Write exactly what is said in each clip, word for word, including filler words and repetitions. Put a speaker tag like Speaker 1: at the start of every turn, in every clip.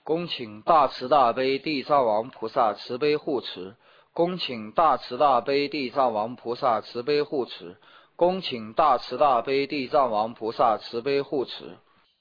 Speaker 1: 恭请大慈大悲地藏王菩萨慈悲护持，恭请大慈大悲地藏王菩萨慈悲护持，恭请大慈大悲地藏王菩萨慈悲护持。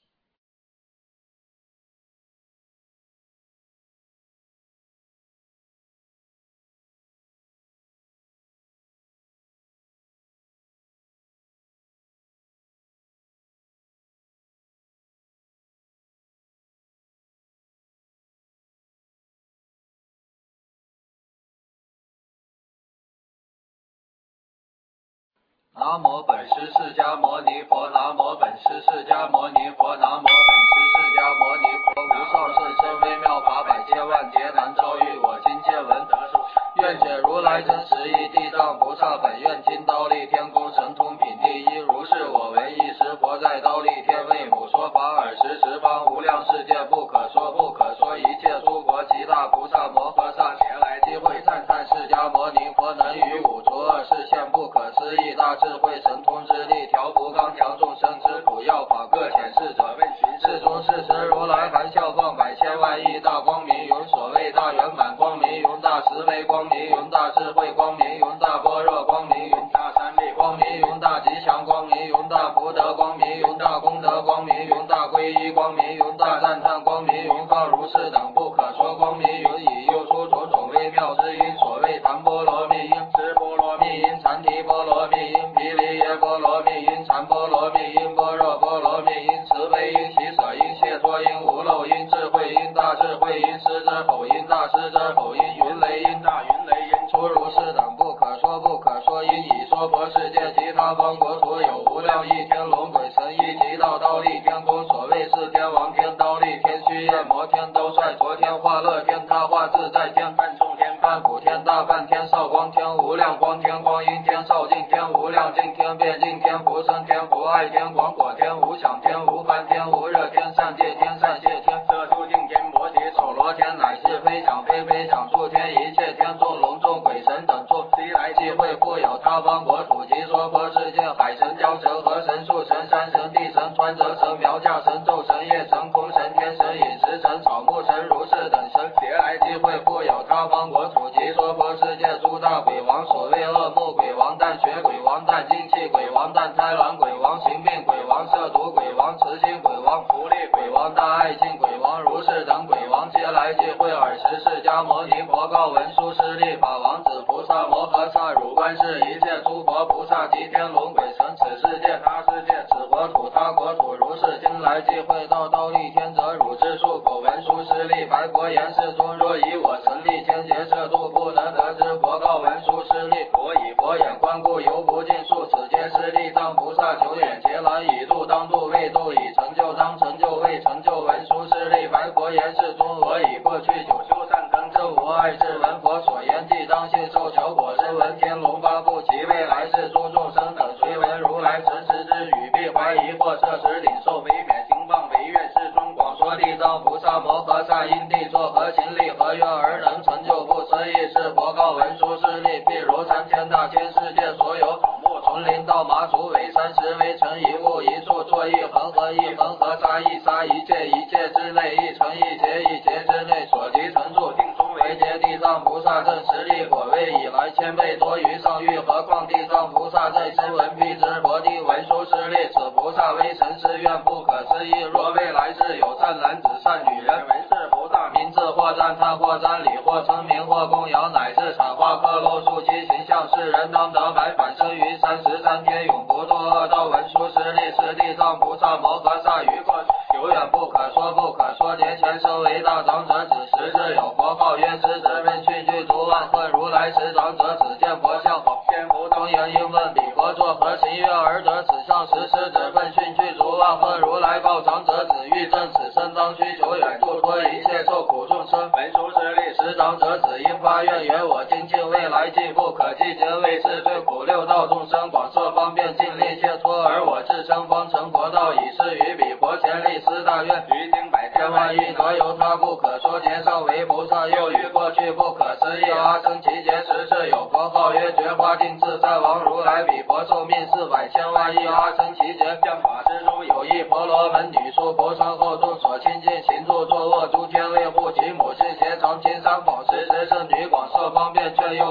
Speaker 2: 南无本师释迦牟尼佛，南无本师释迦牟尼佛，南无本师释迦牟尼佛，无上甚深微妙法，百千万劫难遭遇，我今见闻得受。愿解如来真实义，地藏菩萨本愿金刀立天宫神通品第一，如是我闻一时佛在刀立天为母说法尔时，十方无量世界不可说不可说，一切诸佛及大菩萨摩诃萨前来机会赞叹释迦牟尼佛能于五除二实现不可思议大智慧神通之力，调伏刚强众生之苦药法，各显示者为寻世中事实如来含笑放百千万亿大光明云，所谓大圆满光明云，大慈悲光明云，大智慧光明云，大般若光明云，大三昧光明云，大吉祥光明云，大福德光明云，大功德光明云，大皈依光明云，大赞叹光明云，放如是等不可说光明云，以又出种种微妙之音，所谓檀波罗蜜音、持波罗蜜音、禅提波罗蜜音、毗梨耶波罗蜜音、禅波罗蜜音、般若波罗蜜音、慈悲音、喜舍音、解脱音、无漏音、智慧音、大智慧音、师之否音、大师之否音、云雷音、大云雷音，出如是等不可说不可说音，以说佛世界及他方国土有无量亿天龙鬼神一及到刀立天宫，所谓是天王天、刀立天、须夜摩天、兜率昨天、化乐天、他化自在天、梵众天、梵普天、大梵天、少光天、无量光天、光阴天、少净天、无量净天、遍净天、福生天、福爱天、广果天、无想天、无梵天、无热天、善界天、善谢天、色出净天、摩羯首罗天，乃是非想非非想诸天一切天众龙众鬼神等众，悉来际会富有他方国土及说佛世界，海神、江神、河神、树神、山神、地神、川泽神、苗架神、昼神、夜神、空神、天神、饮食神、草木神、如是等神，皆来际会富有他方国土及说佛世界诸大鬼王，所谓恶目鬼王、淡血鬼王、淡精气鬼王、淡胎卵鬼王、行病鬼王、涉毒鬼王、慈心鬼王、福利鬼王、大爱敬鬼王，如是等鬼王，皆来际会尔时，释迦牟尼佛告文殊师利法王子菩萨摩诃萨，汝观世一切诸佛菩萨及天龙鬼神，此世界他世界，此国土他国土，如是今来际会到刀立天者，汝之数口文殊师利白佛言：世尊，若以我神力千劫摄度，不能得知。佛告文殊师利：佛以佛眼观故，犹不尽数。此皆是地藏菩萨久远劫来以度当度，未度已成就当成就未成就。文殊师利白佛言：世尊，我以过去久修善根，正无碍智，闻佛所言，既当信受求果，是闻天龙八部及未来世诸众生等，虽闻如来诚实之语，必怀疑或摄持领受，唯免行谤，唯愿世尊广说地藏菩萨摩诃萨因地作何行力何愿而能成就不思议是。佛告文殊师利：譬如三千大千世界所有草木丛林稻麻竹苇山石为成一物一处，作一恒河一恒河，沙一沙，一界一界之内，一城一劫一劫之内，所及成住定中为劫。地藏菩萨正实力果位以来，千倍多于上欲，何况地藏菩萨在身闻辟支佛地文殊师利，此菩萨为神誓愿不可思议。若未来世有善男子善女人，闻是菩萨名字，或赞叹或瞻礼或称名或供养，乃至产化刻露塑其形象，世人当得百返生于三十三天，永不堕恶道。文殊师利是地藏菩萨摩诃萨于过去久远不可说不可说劫前生为大长者，子时至有佛号曰师子，问去具足万恨如来时长者，只见佛像好仙佛庄严，应问彼佛作何行愿而得此相？时师子问讯具足万恨如来告长者，子欲证此身当须久远度脱一切受苦众生。文殊师利时长者，子因发愿言：我今尽未来际不可计劫为是最苦六道众生，广设方便尽力切脱，而我自称方成佛道，以是于彼佛前立施大愿，于经百千万亿得由他不可说劫上为菩萨，又于过去不可思议阿僧祇劫时至有佛号曰觉华定自在王如来，彼佛寿命四百千万亿阿僧祇劫，将法之中有一婆罗门女殊，佛上后众所亲近，行住坐卧诸天为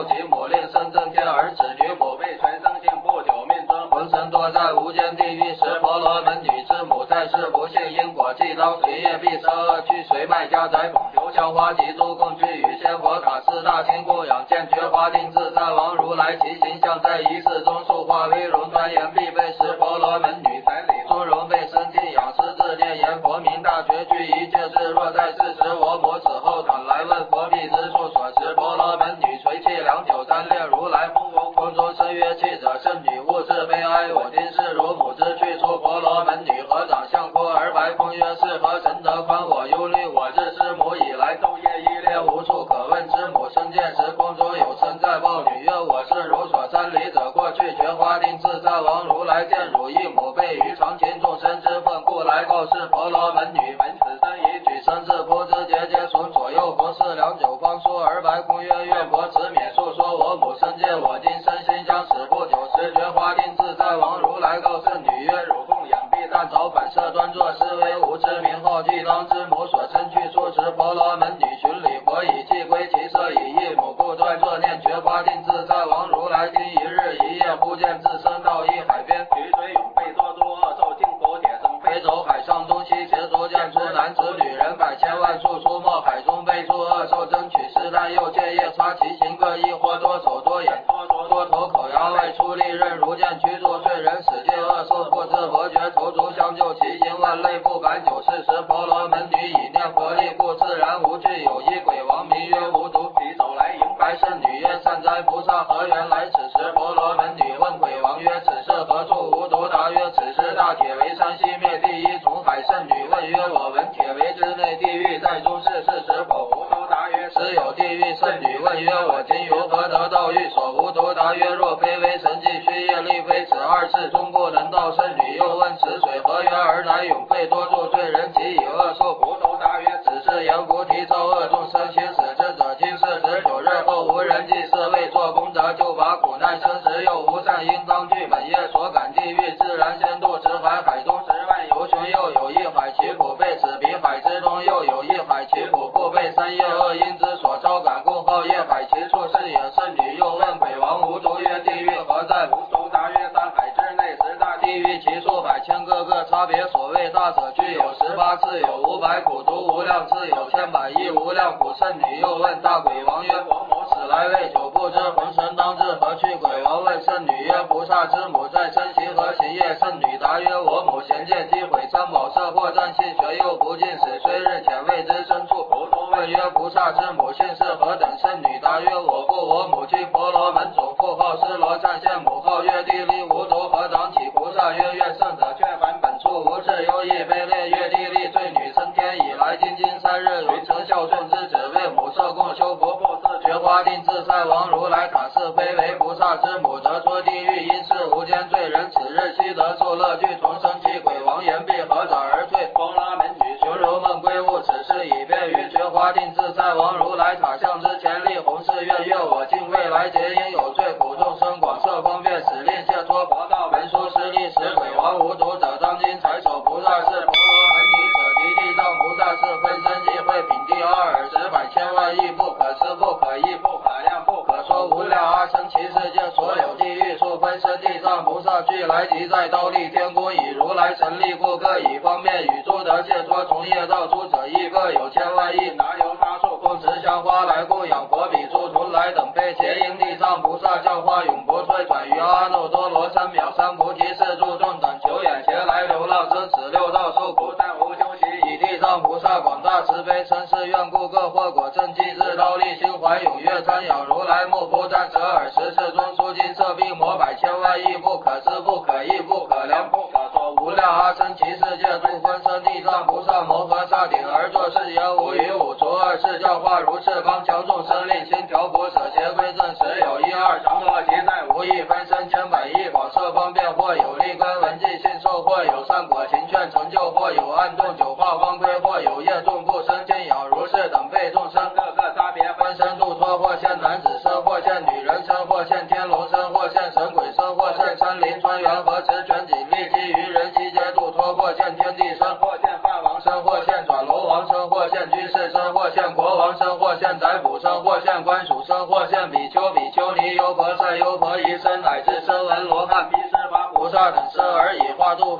Speaker 2: 其母令生正天儿子女母被全生性不久命中浑身多在无间地狱时婆罗门女之母在世不幸因果既当随业必生恶趣随卖家宅广流香花及诸供具与仙佛塔四大清供养见觉华定自在王如来其形象在仪式中塑化威容庄严必被十婆罗门女彩礼尊荣被生敬仰师自念言佛名大觉具一切智若在世时我母此后坦来问佛必之处所持婆罗门女垂泣良久三列如来风风风中生曰泣者圣女勿自悲哀我今是如母之去处婆罗门女合掌相哭而白风曰是何神德宽我忧虑我自师母以来昼夜依恋无处可问之母生见时空中有身在报女曰我是如所三里者过去觉华定自在王如来见汝一母被于常情众生之分故来告示婆罗门女闻此声已举身至扑之节节从左右佛事良久方说而白空曰愿佛慈免述说我母生见我今身心将使不久时觉华定自在王如来告示女曰汝供养必但早反射端坐是为无知名号既当之母所称去处持婆罗门女寻礼佛以既归其舍以一母故断坐念觉华定自在王如来今一日一夜忽见自身到一海边雨水涌被多诸恶兽尽火铁绳飞走海上东西协足见出男子女人百千万数出没海中被诸恶兽争取试探又借夜叉其形各异或多手多眼多多多头口牙外出利刃如剑驱逐罪人使界恶兽不知佛觉头足相救其形万类不敢久视时婆罗门女以念佛力故自然无惧有一鬼王名曰无毒即走来迎白圣女曰善哉菩萨何缘来此时婆罗门女问鬼王曰此是何处无毒答曰此是大铁围山西灭第一重海圣女问曰我闻铁围之内地狱在中世是时否无毒答曰实有地狱圣女问曰我今如何得到狱所无毒答曰若非为神迹虚业力非此二世终不能到圣女又问此水何缘而来永废多助罪人即以恶受无毒答曰此是言菩提造恶众生心死之者今世十九日后无人祭祀未做功德就把苦难生时又无善应当具本业所感地狱自然先度直海海中十万游雄又有一海其苦被此彼海之中又有一海其苦不被三业恶因之所招感共号业海其处是也圣女又问鬼王无毒曰地狱何在无毒答曰三海之内十大地狱其数百千个个差别所谓大者具有十八次有五百苦毒无量次有千百亿无量苦圣女又问大鬼王曰我母此来未久不知魂神当至何去鬼王问圣女曰菩萨之母在身行何行业圣女答曰我母贤见机毁参谋色或占信学又不尽死虽日浅未知深处佛陀问曰菩萨之母姓是何等圣女答曰我父我母居婆罗门种父号施罗占现母号曰地利无毒合掌起菩萨曰愿圣者却凡本处无事忧异悲烈曰地利罪女升天以来今今三日云成孝顺之子为母设供修佛复自觉华定自在王如来塔是非为菩萨之母得出地狱因是无间罪人此日悉得受乐具重生气鬼王言必合掌而退婆罗门女雄柔梦归悟此事以便于觉华定自在王如来塔像之前立弘誓愿愿我今未来劫因有罪苦众生广设方便使令解脱佛道文殊师利使鬼王无毒者当今财首菩萨是婆罗门女者及地藏菩萨是分身即会品第二耳十百千万亿不可思不可议不可量不可说无量阿僧祇世界所有地狱处分身地藏菩萨俱来即在刀立天宫以如来神力故各以方便与诸得解脱从业道出者亦各有千万亿拿由他处供持香花来供养佛比诸徒来等被结因地藏菩萨教化永不退转于阿耨多罗三藐三菩提是诸众等久远劫来流浪生死六道受苦但无休息以地藏菩萨广大慈悲深是愿故各获果正济日刀立心怀踊跃瞻仰如来目不暂折耳十世中出金色壁魔百千万亿不可思不可议不可量不可说无量阿僧祇世界诸分身地藏菩萨摩诃萨顶而作是言无与五除二世教化如是刚强众生令心调伏舍邪归正实有一二常乐即在无异分身千百亿广设方便或有利根闻记信受或有善果勤劝成就或有暗动九化方归或有业众不生敬仰如是等辈众生各个差别分身度脱或现男子身或现女人身或现天龙身或现神鬼身或现山林川原和持全体利基于人悉皆度脱或现天地身或现梵王身或现转楼王身或现居士身或现国王身或现宰辅身或现官属身或现比丘比丘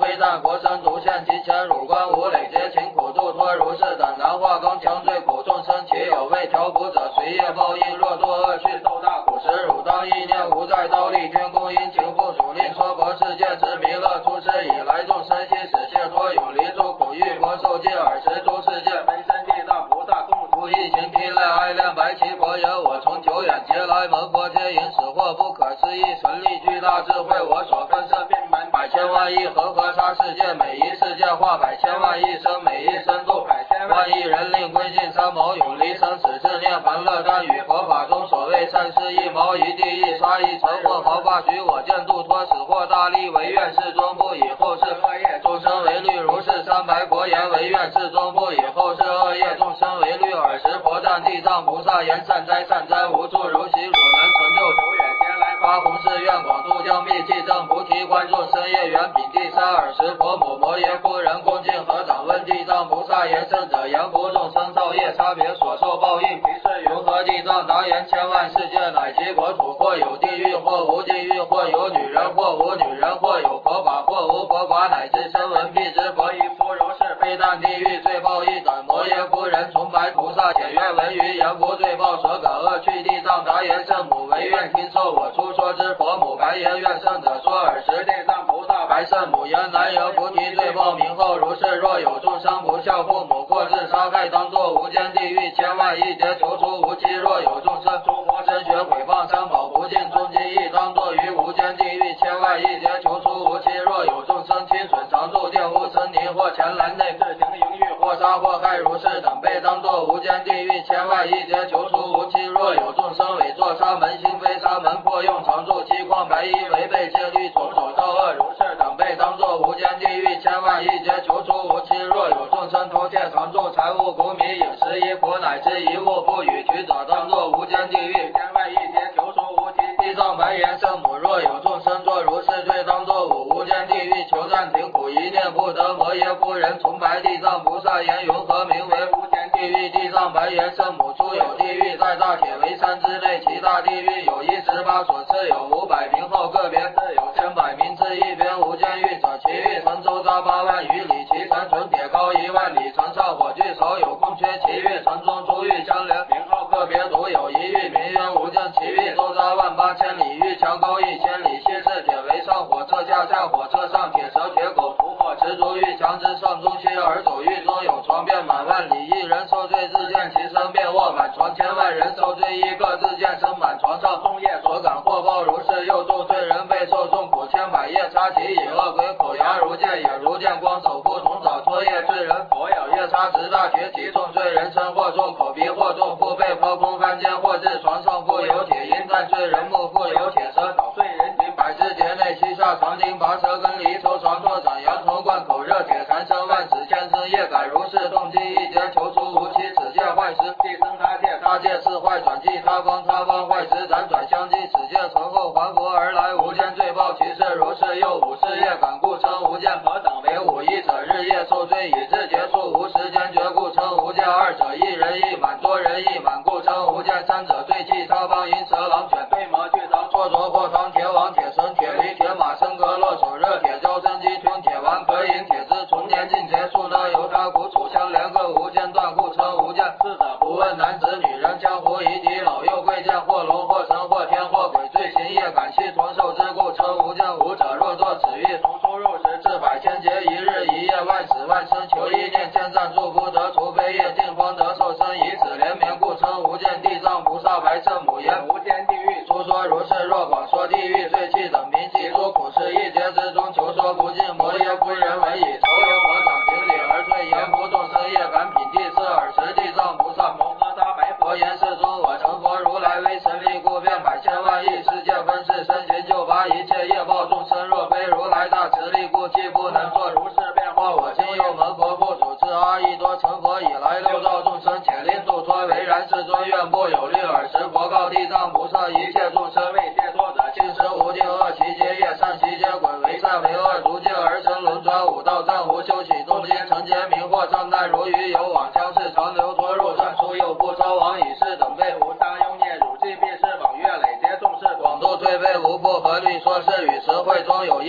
Speaker 2: 非但佛身独现其前汝观无累劫勤苦度脱如是等难化刚强罪苦众生其有未调伏者随业报应若堕恶趣受大苦时汝当意念无在刀立天宫因情复主令说佛世界之弥勒出世以来众生悉使解脱永离诸苦欲佛受戒尔时诸世界本身地藏菩萨共出一行披赖爱恋白旗佛言我从久远劫来蒙佛接引使获不可思议神力巨大智慧我所分身遍满百千万亿恒河沙世界每一世界化百千万亿生每一生度百千万亿人令归尽三毛永离生死自念烦乐单与佛法中所谓善事一毛一地一沙一尘或毫发许我见度脱死或大力为愿世中不以后世恶业众生为律如是三白佛言为愿世中不以后世恶业众生为律尔时佛赞地藏菩萨言善哉善哉无处如其所能成就久远劫来发弘誓愿广度将密契正菩提观众生业缘品第三尔时佛母摩耶夫人恭敬合掌问地藏菩萨言圣者言佛众生造业差别所受报应其是云何地藏答言千万世界乃及国土或有地狱或无地狱或有女人或无女人或有佛法或无佛法乃至声闻辟支佛一夫如是非但地狱罪报一等摩耶夫人崇白菩萨且愿闻于言不罪报所感恶趣地藏答言圣母唯愿听受我出说之佛母白言愿圣者说尔时地藏菩萨白圣母言南有菩提罪报名后如是若有众生不孝父母或自杀害当作无间地狱千万亿劫求出无期若有众生诸佛身学毁谤三宝不敬终极亦当作于无间地狱千万亿劫求出无期若有众生侵损常住玷污森林或前栏内自行淫欲或杀或害如是等被当作无间地狱千万亿劫求出无期若有众生伪作沙门心非沙门破用常住七旷白衣违背戒律从手造恶如是等被当作无间地狱千万亿劫求出无期若有众生偷窃常住财物谷米饮食衣服乃至一物不与取者当作无间地狱千万亿劫求出无期地藏白言圣母若有众生作如是罪当作五无间地狱求暂停苦一念不得摩耶夫人崇白地藏菩萨言云何名为无间地狱地藏白言圣母诸有地狱在大铁围山之内其大地狱有一十八所次有五百名后个别自有千百名至一边无间狱者其狱城周匝八万余里其城纯铁高一万里城上火炬少有空缺其狱城中诸狱相连名号个别独有一狱名曰无间其狱周匝万八千里狱墙高一千里西是铁围上火车下下火车上铁蛇铁狗土火持足狱墙之上中西而走狱中有床遍满万里一人受罪自见其身便卧满床千万人受罪一个自见身满床上众业所感获报如是又众罪人被受众苦千百夜叉其以恶鬼口牙如剑也如剑光手不同早脱业罪人佛咬夜叉直大绝其众罪人身或众口鼻或众腹背破空翻间或至床上复有铁阴弹罪人目复有铁舌捣碎人体百肢节内膝下长钉拔舌根离抽床坐枕羊头灌口热铁缠身万尺千声业感如是动机一劫求出无期此界坏时地生他界他界是坏转计他方他方坏时辗转相继此界成后还佛而来无间罪报其事如是又五事业感故称无间何等为五一者日夜受罪以至结束无时间觉故称无间二者一人一满多人一满故称无间三者对气他方银蛇狼犬对魔巨螳错着或唐铁网铁绳铁驴铁马身格落手热铁胶身机吞铁丸可引铁之重年尽结束呢由他苦楚相连个无间断故称无间四者不问男子女人江湖遗敌老幼贵贱或龙或神或天或鬼罪行业感系同受之故称无间无者若作此狱从出入时至百千劫一日一夜万死万生求一念千赞祝福得除非业定方得受生以此连绵故称无间地藏菩萨白圣母言无间地狱诸说如是若广说地狱罪气等名记诸苦事一劫之中求说不尽摩耶夫人闻以仇有魔掌顶礼而退言不众生业感品第四尔时地藏菩萨摩诃萨白佛言世中我成佛如来威神力故遍百千万亿世界分世身行救拔一切业报众生若非如来大慈力故既不能作如是变化我今又蒙佛不主之阿逸多成佛以来六道众生且令度脱为然世尊愿不有虑尔时佛告地藏菩萨一切众生未解脱者今时无定恶其皆业善其皆鬼为善为恶如界而生轮转五道暂无休息动心成劫名或障难如鱼有往将是长流脱入转出又不招往以是等辈无杀忧孽汝既必是往月累劫众事广度罪辈无不合律说是与实会中有一菩萨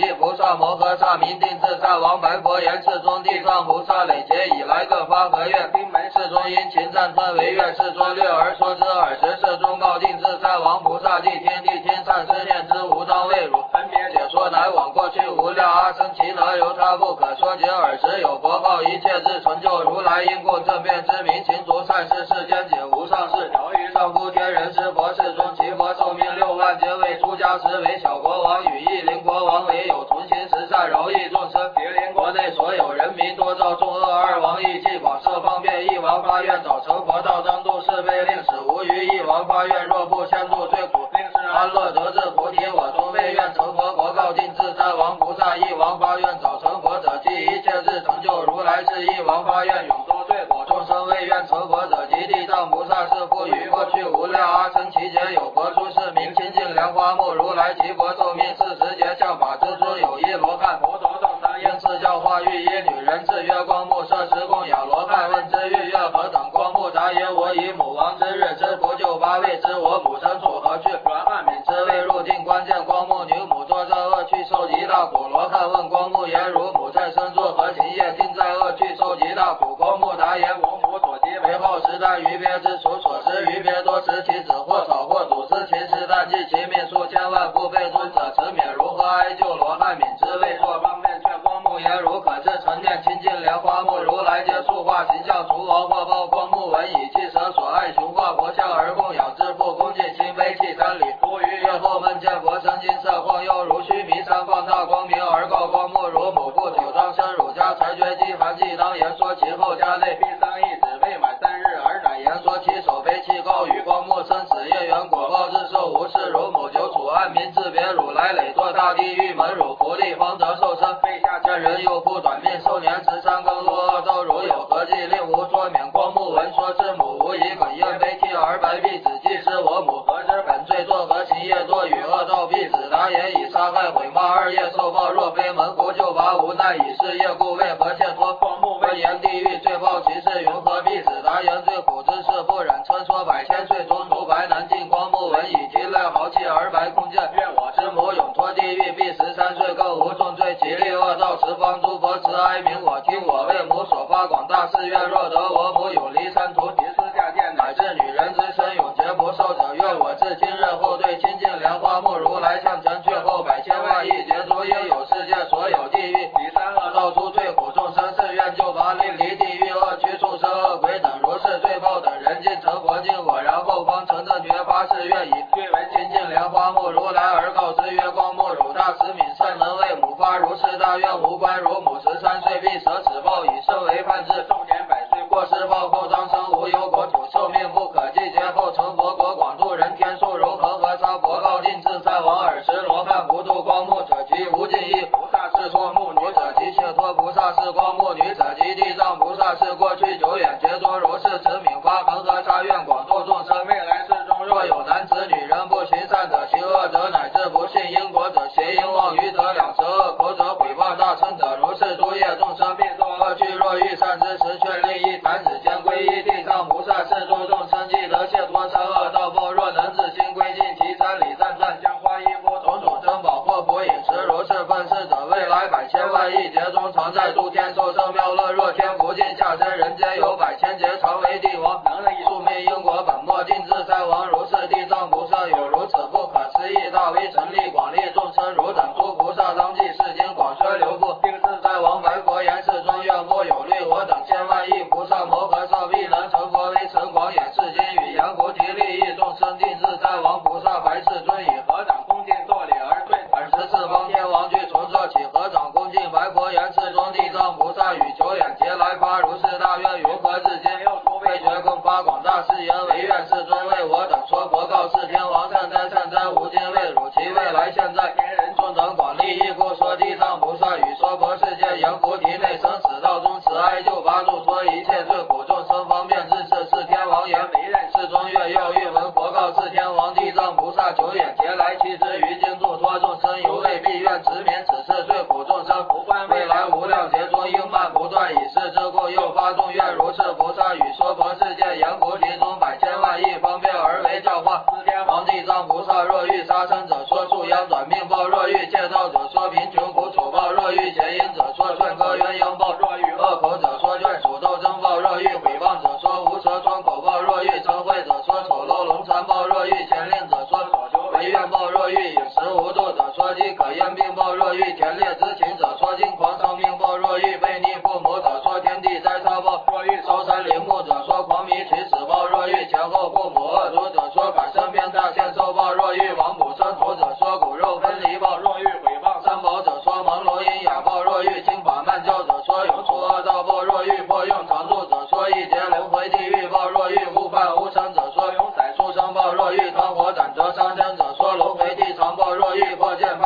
Speaker 2: 萨摩诃萨明定自在王白佛言：世尊地藏菩萨累劫以来各发何愿？并没世尊因勤赞叹为愿，世尊略而说之尔时，世尊告定自在王菩萨：地天地天善思念之无当为汝分别解说，乃往过去无量阿僧祇那由他不可说解尔时，有佛号一切智成就如来因故正遍知明勤足善事世间解无上士调御上夫天人师佛世尊其佛寿命六万皆为出家时为小国王与义邻国王为有同心十善饶益众生，毗邻国内所有人民多造众恶，二王义既广设方便，一王发愿早成佛道当度是非令使无余，一王发愿若不先度最苦令是安乐得至菩提，我终未愿成佛国告定自在王菩萨，一王发愿早成佛者即一切智成就如来是一王发愿永多罪果众生未愿成佛者即地藏菩萨是复于过去无量阿僧祇劫有佛出世名清净莲花目如来其佛寿命四十劫相法之中有一罗汉佛陀众生应是教化育一女人至月光目设施供养罗汉问之欲月何等光目答言我以母王之日之福救八位之我母身处何去罗汉敏之未入定关键光目女母作这恶趣受极大苦罗汉问光目言如母在身作何行业定在恶趣受极大苦光目答言我母所及为后时代于别之处所食于别多食其子或草或土之其时但计其命数千万复倍尊者持免如何哀救罗汉敏之未作方便却光目言如可至陈念清净莲花目如来皆塑化形象除王或报光目闻以即舍所爱雄化佛像而供养之父恭敬心悲泣三里出于月后门见佛身金色晃耀如须弥山放大光明而告光目如母父九章生乳家裁决饥寒既当言说其后家内必生一子未满三日而乃言说其手悲泣告于光目生死业缘果报日寿无事如母久处安民自别汝来累堕大地狱门汝福利方得受生被下见人又不短命寿年十三更落恶道如有何计令无说免光目闻说之母无以哽咽悲泣而白必子既是我母何之本罪作何情业多与恶道必子答言以杀害毁骂二业受报若非门福就拔无奈以是业故为何欠托光目闻言地狱罪报其事云何必子答言最苦之事不忍称说百千岁中出白难尽光目闻以极泪豪气而白空见愿我之母永脱地狱必十三岁更无重罪极力恶道十方诸佛慈哀悯我听我为母所发广大誓愿若得我母永离三途及私下见乃至女人之身永劫不受者愿我至今日后对清净莲花目如来向前却后百千万亿劫中应有世界所有地狱第三恶道出最苦众生誓愿就拔令离地狱恶趣畜生恶鬼等如是罪报等人尽成佛尽我然后方成正觉发誓愿以具为清净莲花目如来而告知月光目汝大慈悯善能为母发如是大愿无关如母十三岁必舍此报以身为判至寿年百岁过世报后当生无有国土寿命不可计劫后成佛国广度人天数如恒河沙佛告定自在王尔时罗汉不度光目者及无尽意菩萨是脱目女者及解脱菩萨是光目女者及地藏菩萨是过去久远劫中如是慈悯发恒河沙愿广度众生未来世中若有男子女人不行善者行恶者乃至不信因果者邪淫妄语者两舌恶口者毁谤大乘者如是诸业众生必作恶趣若遇善之时却令一弹指间归依地藏菩萨是诸众生既得解脱三恶道报若能自心归尽其三礼赞赞香花衣服种种珍宝或佛饮食如是分事者未来百千万亿劫中常在诸天受生妙乐若天福尽下生人间有百千劫常为帝王能力宿命因果本末尽自在王如是地藏菩萨有如此不可思议大威神力广利众生如等诸菩萨当即世经广宣流布定自在王白佛言世尊愿莫有虑我等千万亿菩萨摩诃萨必能成佛威神广演世经语言菩提利益众生定自在王菩萨白世尊以合掌恭敬作礼而退尔时四方天王具从这起合掌恭敬白佛言世尊地藏菩萨与久远劫来发如是大愿云何至今又出未觉更发广大誓言为愿世尊为我等说佛告世天王善哉善哉无尽为汝其未来现在天人众等广利益故说地藏菩萨与说佛世界言菩提内生死道中慈哀救拔度脱一切罪苦众生方便之事是天王言为愿世尊月曜欲闻佛告世天王地藏菩萨久远劫来期之于今度脱众生犹未必愿直免此事罪苦众生不观未来无量劫中应慢不断以是之故又发众愿如是菩萨与说佛世界言菩提中百千万亿方便而为教化四天王地藏菩萨若欲杀生者说树殃短命报若欲戒道者说贫穷苦楚报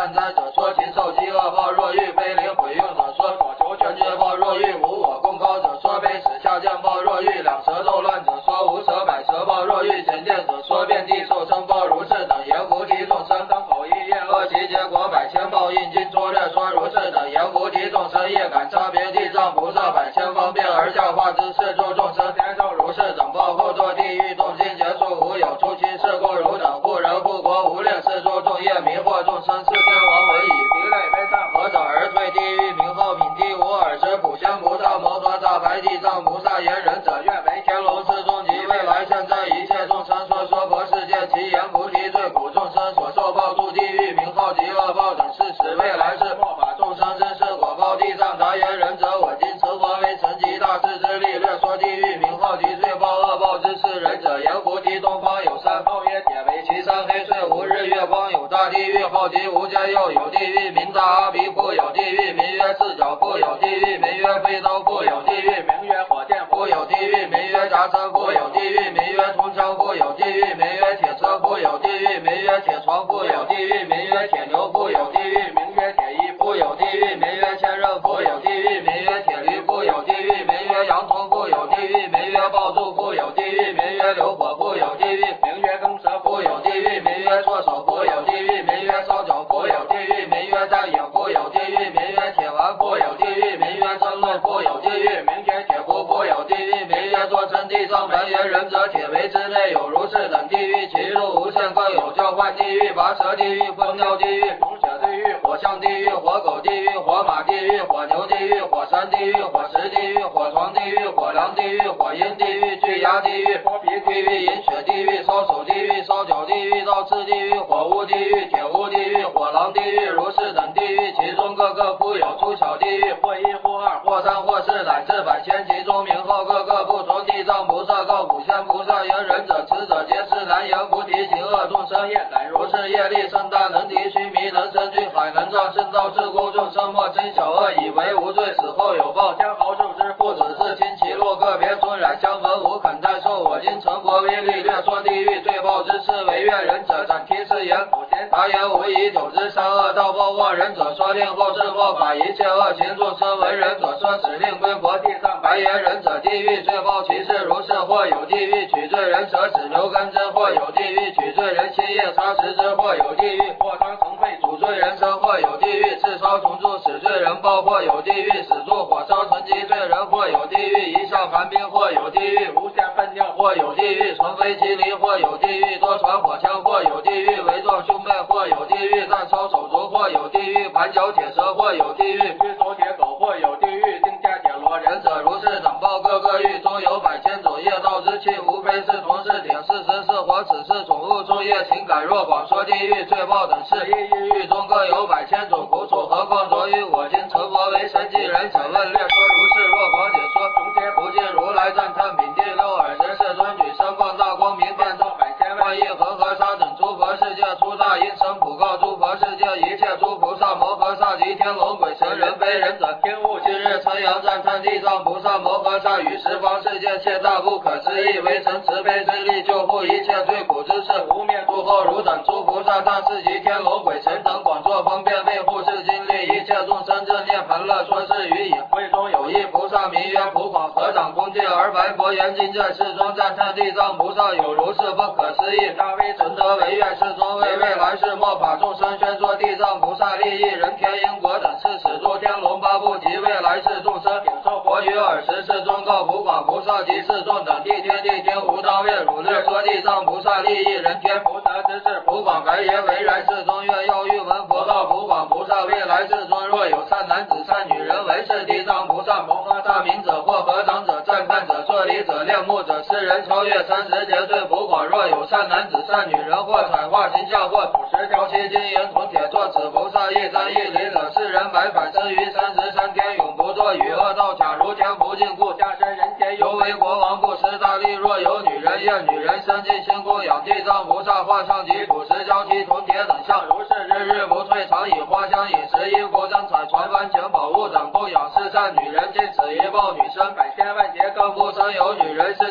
Speaker 2: 犯灾者说，禽兽饥饿报，若欲非礼毁用者说，所求全绝报，若欲无我功高者说，卑使下贱报，若欲两舌斗乱者说，无舌百舌报，若欲前见者说，遍地受生报，如是等言菩提众生当口一业恶其结果百千报，应经拙略说，如是等言菩提众生业感差别，地藏菩萨百千方便而教化之世诸众生，天受如是等报，后堕地狱，动心结束无有出期事故，如等护人护国无量世诸众业迷惑众生，是天王闻以疲累悲叹何者而退地狱，名号品地无耳识普贤菩萨摩诃萨白地藏菩萨言人者愿为天龙世众及未来现在一切众生说说佛世界其言菩提最苦众生所受报住地狱，名号极恶报等是使未来世末法众生之事果报。地藏答言人者，我今成佛为神极大士之力，略说地狱名号及罪报恶报之事。人者言菩提东方有三号曰铁为其三黑岁无日月光，有大地狱号及无间，又有地狱名大阿鼻父，有地狱名曰四角父，有地狱名曰飞刀父，有地狱名曰火箭父，有地狱名曰夹山父，有地狱名曰铜枪父，有地狱名曰铁车父，有地狱名曰铁床父，有地狱名曰铁牛父，有地狱名曰铁衣父，有地狱名曰千仞父，有地狱名曰铁驴父，有地狱名曰羊驼父，有地狱名曰抱柱父，有地狱名曰流火父，有地狱名曰耕蛇父，有地狱名曰错手父，有地狱名曰烧脚父，有地狱名曰战野父，有地狱名曰铁丸父，有地狱名曰争论父，有地狱名曰铁骨父，有地狱名曰坐称地上凡言人者，铁围之内有如是等地狱，其入无限，各有交换地狱、拔舌地狱、粪尿地狱、虫血地狱、火象地狱、火狗地狱、火马地狱、火牛地狱、火山地狱、火石地狱、火床地狱、火梁地狱、火阴地狱、巨牙地狱、脱皮地狱、饮血地狱、烧手地狱、烧脚地狱、倒刺地狱、火屋地狱、铁屋地狱、火狼地狱，如是等地狱，其中各个复有出巧地狱，或一或二或三或四乃至百千，其中名号各个不同。地藏菩萨告普贤菩萨言，人者此者皆是难言菩提行恶众生业感，如是业力甚大，能敌须弥，能生巨海，能障圣道，是故众生莫真小恶，以为无罪，死后有报。将豪树之父子是亲其落，个别尊染相闻，无肯代受。我今成佛为力，略说地狱罪报之事，为愿人者暂提是言普贤答言无疑，久之三恶道报望人者说，令后世末法一切恶行众生闻人者说，使令归佛。地藏白言人者，地狱罪报其事如是，或有地狱取罪人舍指牛根针，或有地狱取罪人心叶插食之，或有地狱或当成肺煮罪人生，或有地狱刺烧虫蛀使罪人报，或有地狱使助火烧沉积罪人，或有地狱一向寒冰，或有地狱无限粪尿，或有地狱纯非其离，或有地狱多传火枪，或有地狱围撞兄妹，或有地狱暂烧手足，或有地狱盘脚铁蛇，或有地狱驱手铁狗，或有地狱定价铁罗。人者如是等报，各个狱中有百千种业道之气，无非是铜是铁是石是火此是宠物中业情感。若广说地狱罪报等事，一一狱中各有百千种苦楚，何况着于我今成佛为神迹人者问略说如是。若广解说，穷皆不尽，如来赞叹品第六耳识是尊举声放大光明遍照百千万亿恒河沙等诸佛世界出大音声普告诸佛世界一切诸菩萨摩诃萨及天龙鬼神人非人者天物。今日称扬赞叹地藏菩萨摩诃萨于十方世界切大不可思议，为神慈悲之力救护一切最苦之事，无灭诸后如等诸菩萨大士及天龙鬼神等广作方便为护世经历一切众生正念盘乐说是语已。会中有一菩萨名曰普广，合掌恭敬而白佛言，今这世中赞叹地藏菩萨有如是不可思议大威神德，为愿世中为未来世末法众生宣说地藏菩萨利益人天因果等事，使诸天龙八部及未来世众生领受佛于耳识世中告普广菩萨及世众等地天地天无当愿汝略说地藏菩萨利益人天福德之事。普广白言，为然世中愿要欲闻佛告普广菩萨，未来世中若有善男子善女人闻是地藏菩萨摩诃萨名者，或合掌者赞叹者作礼者恋慕者，世人超越三十劫罪普广。若有善男子善女人，或彩画形象，或土石雕漆金银铜铁作此菩萨一瞻一礼者，世人百返生于三十三天，永不作与恶道，假如天不尽故，下生人间，犹为国王不失大利。若有女人厌女人生尽心供养地藏菩萨画像及土石胶漆铜铁等像，如是日日不退，常以花香饮食衣服灯彩船帆钱宝物等供养，是善女人尽此一报，女生百千万劫更不生有女人世界，何况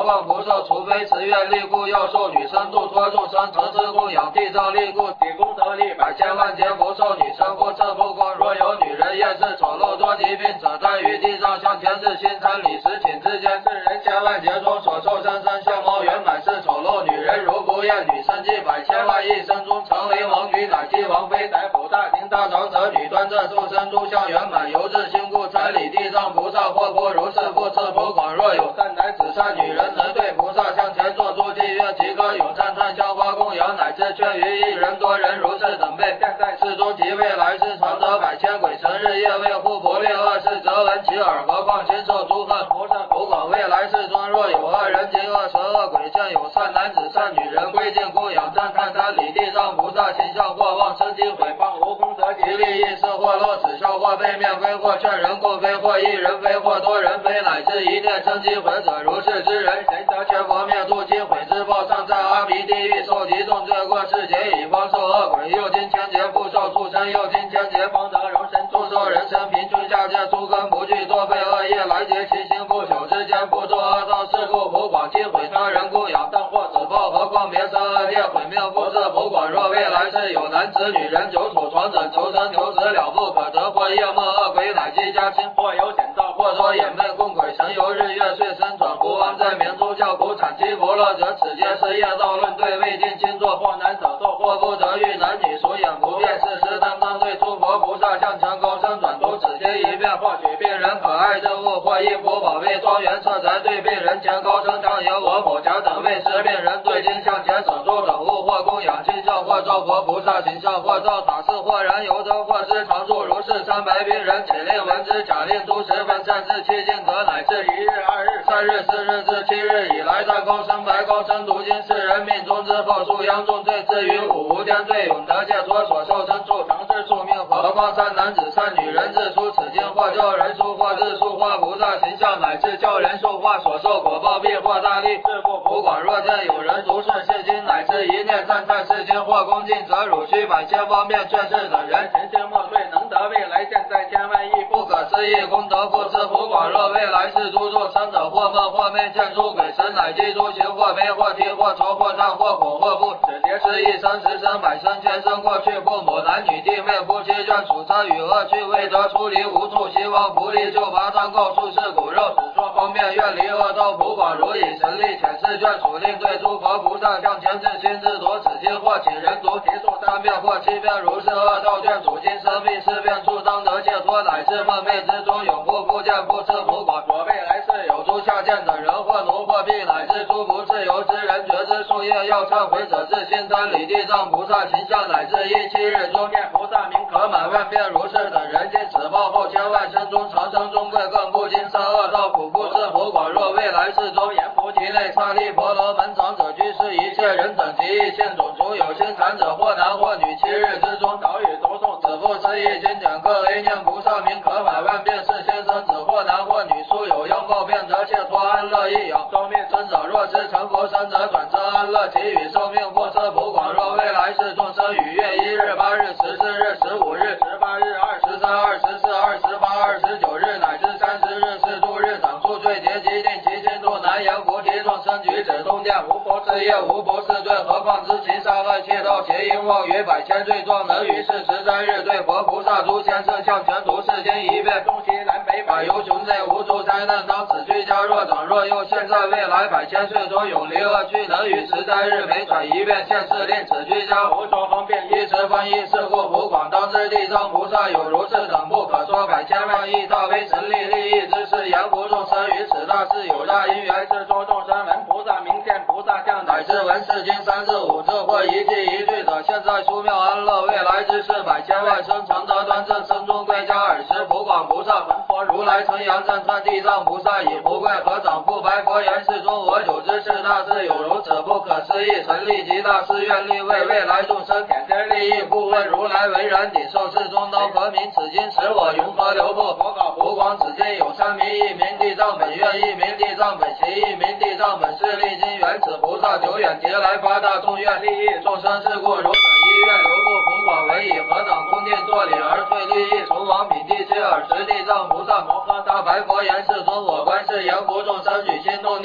Speaker 2: 望不受，除非持愿力故，要受女生度脱众生，诚实供养地藏力故，体功德力百千万劫不受女生故，这不光若有女人厌世丑陋多疾病者，但于地藏向前世心参理实寝之间，是人千万劫中所受生生相貌圆满是丑陋女人，如不厌女生计百千万亿生中成为王女乃即王妃，乃普大庭大长者女端正众生诸相圆满由至心故，参理地藏菩萨或不如是不知不广，若有善男子善女人能对菩萨向前做出祭乐，即可咏赞叹香花供养，乃至劝于一人多人如是等辈，现在世中即未来世常得百千鬼神日夜为护不列恶事，则闻其耳，何况亲受诸恨不胜不广，未来世中若有恶人及恶蛇恶鬼，见有善男子善女人归敬供养赞叹他礼地藏菩萨形象或妄生机毁谤无功德及利益是或漏耻笑或背面非或劝人共非或一人非或多人非，乃至一念生机毁者如是之人，谁得千佛灭度机毁之报，上在阿鼻地狱受极重罪过，是劫以方受恶鬼，又经千劫复受畜生，又经千劫方得容身，众受人身贫穷下界诸根不具，多非恶业来劫，其心不朽之间不作恶道，是故普广击毁他人供养但或子报，何况别生恶业毁灭复是普广，若未来世有男子女人久处床者求生求死了不可得，或夜梦恶鬼乃即家亲，或有险兆，或说眼魅共鬼神游日月睡身转国王在眠中叫苦产期不乐者，此皆是业道论对未尽亲作，或难者受，或不得遇男女属眼不辨，事实当当对诸佛菩萨向前高升转读此皆一变，或取病人可爱之物，或一佛宝贝庄园色财对病人前高升当由我某甲等为施病人对经向前手中等物，或供养亲教，或照佛菩萨形象，或照塔寺，或燃油灯，或是常住如是三百病人，且令闻之假令诸十分善至七尽得，乃至一日二日三日四日至七日以来，在高升白高升读经世人命中之后，数央重罪至于五无间罪永得解脱所受生处常是宿命，何况善男子善女人自书此经，或教人书，或自述，或菩萨形象，乃至教人数化所受果报必或大力，是不普广。若见有人读是是经，乃至一念赞叹是经，或恭敬则汝须百千方面劝世等人，勤心莫退，能得未来现在千万亿不可思议功德，不知普广。若未来世诸众生者，或梦或寐见诸鬼神，乃即诸行，或悲或啼或愁或叹或恐或怖，此皆是一生十生百生千生过去，父母男女弟妹夫妻眷属参与恶趣，未得出离无处希望不利，就拔汤告诉是骨肉，只说方便愿离恶道普广，如以神力遣示眷属，令对诸佛菩萨向前至亲自读此经，或请人读题数三遍或七遍，如是恶道眷属今生必是遍处当得解脱，乃至梦寐之中永不复见不知普广。若未来世有诸下贱等人，或奴或婢，乃至诸不自由之人，觉知树叶要忏悔者，至心参理地藏菩萨形象，乃至一七日中念菩萨名可满万遍，如是等人经此报后千万生中长生中贵，更不经生恶道苦不知普广。若未来世中阎浮提内刹利婆罗门长者居士一切人等及一切种族有心禅者，或男或女，七日之中导语读诵此部之一经典，各为念菩萨名可满万遍，是先生子或男或女，素有样貌变得解脱安乐益养寿命生者，若知成佛生者转生安乐，其与寿命不知普广。若未来世众生与月一日八日十四日十五日十八日二十三二十四二十八二十九日乃至三十日是度日等数罪劫即定其心度，难言菩提众生举止通电无佛事业无不是罪，何况知其杀恶窃盗邪淫妄语百千罪状，能于是十三日对佛菩萨诸千圣向前读是经一遍，东西南北百由穷内无诸灾难，当此居家若长若幼，现在未来百千岁中永离恶趣，能于十三日每转一遍，现世令此居家无说方便，一时翻译是故普广，当知地藏菩萨有如是等不可说百千万亿大威神力利益之事，言福众生于此大事有大因缘，是说众生闻菩萨名见菩萨相，乃至闻是经三至五字或一句一句者，现在殊妙安乐，未来之事百千万生常得端正身中归家尔时普广菩萨闻佛如来曾扬赞叹地藏菩萨以不贵合掌复白佛言，世中我久之事大事有如此不可思议神力极大，是愿力为未来众生点天利益，不问如来为然顶受世中当何名此经使我云何流布佛告普广，此经有三名，一名地藏本愿，一名地藏本行，一名地藏本誓力经，原此菩萨久远劫来发大众愿利益众生事故，如等一愿流布普广，为以合掌恭敬作礼而退利益从王彼地之耳时，地藏菩萨摩诃萨白佛言，世中我观世言福众生举心动念无非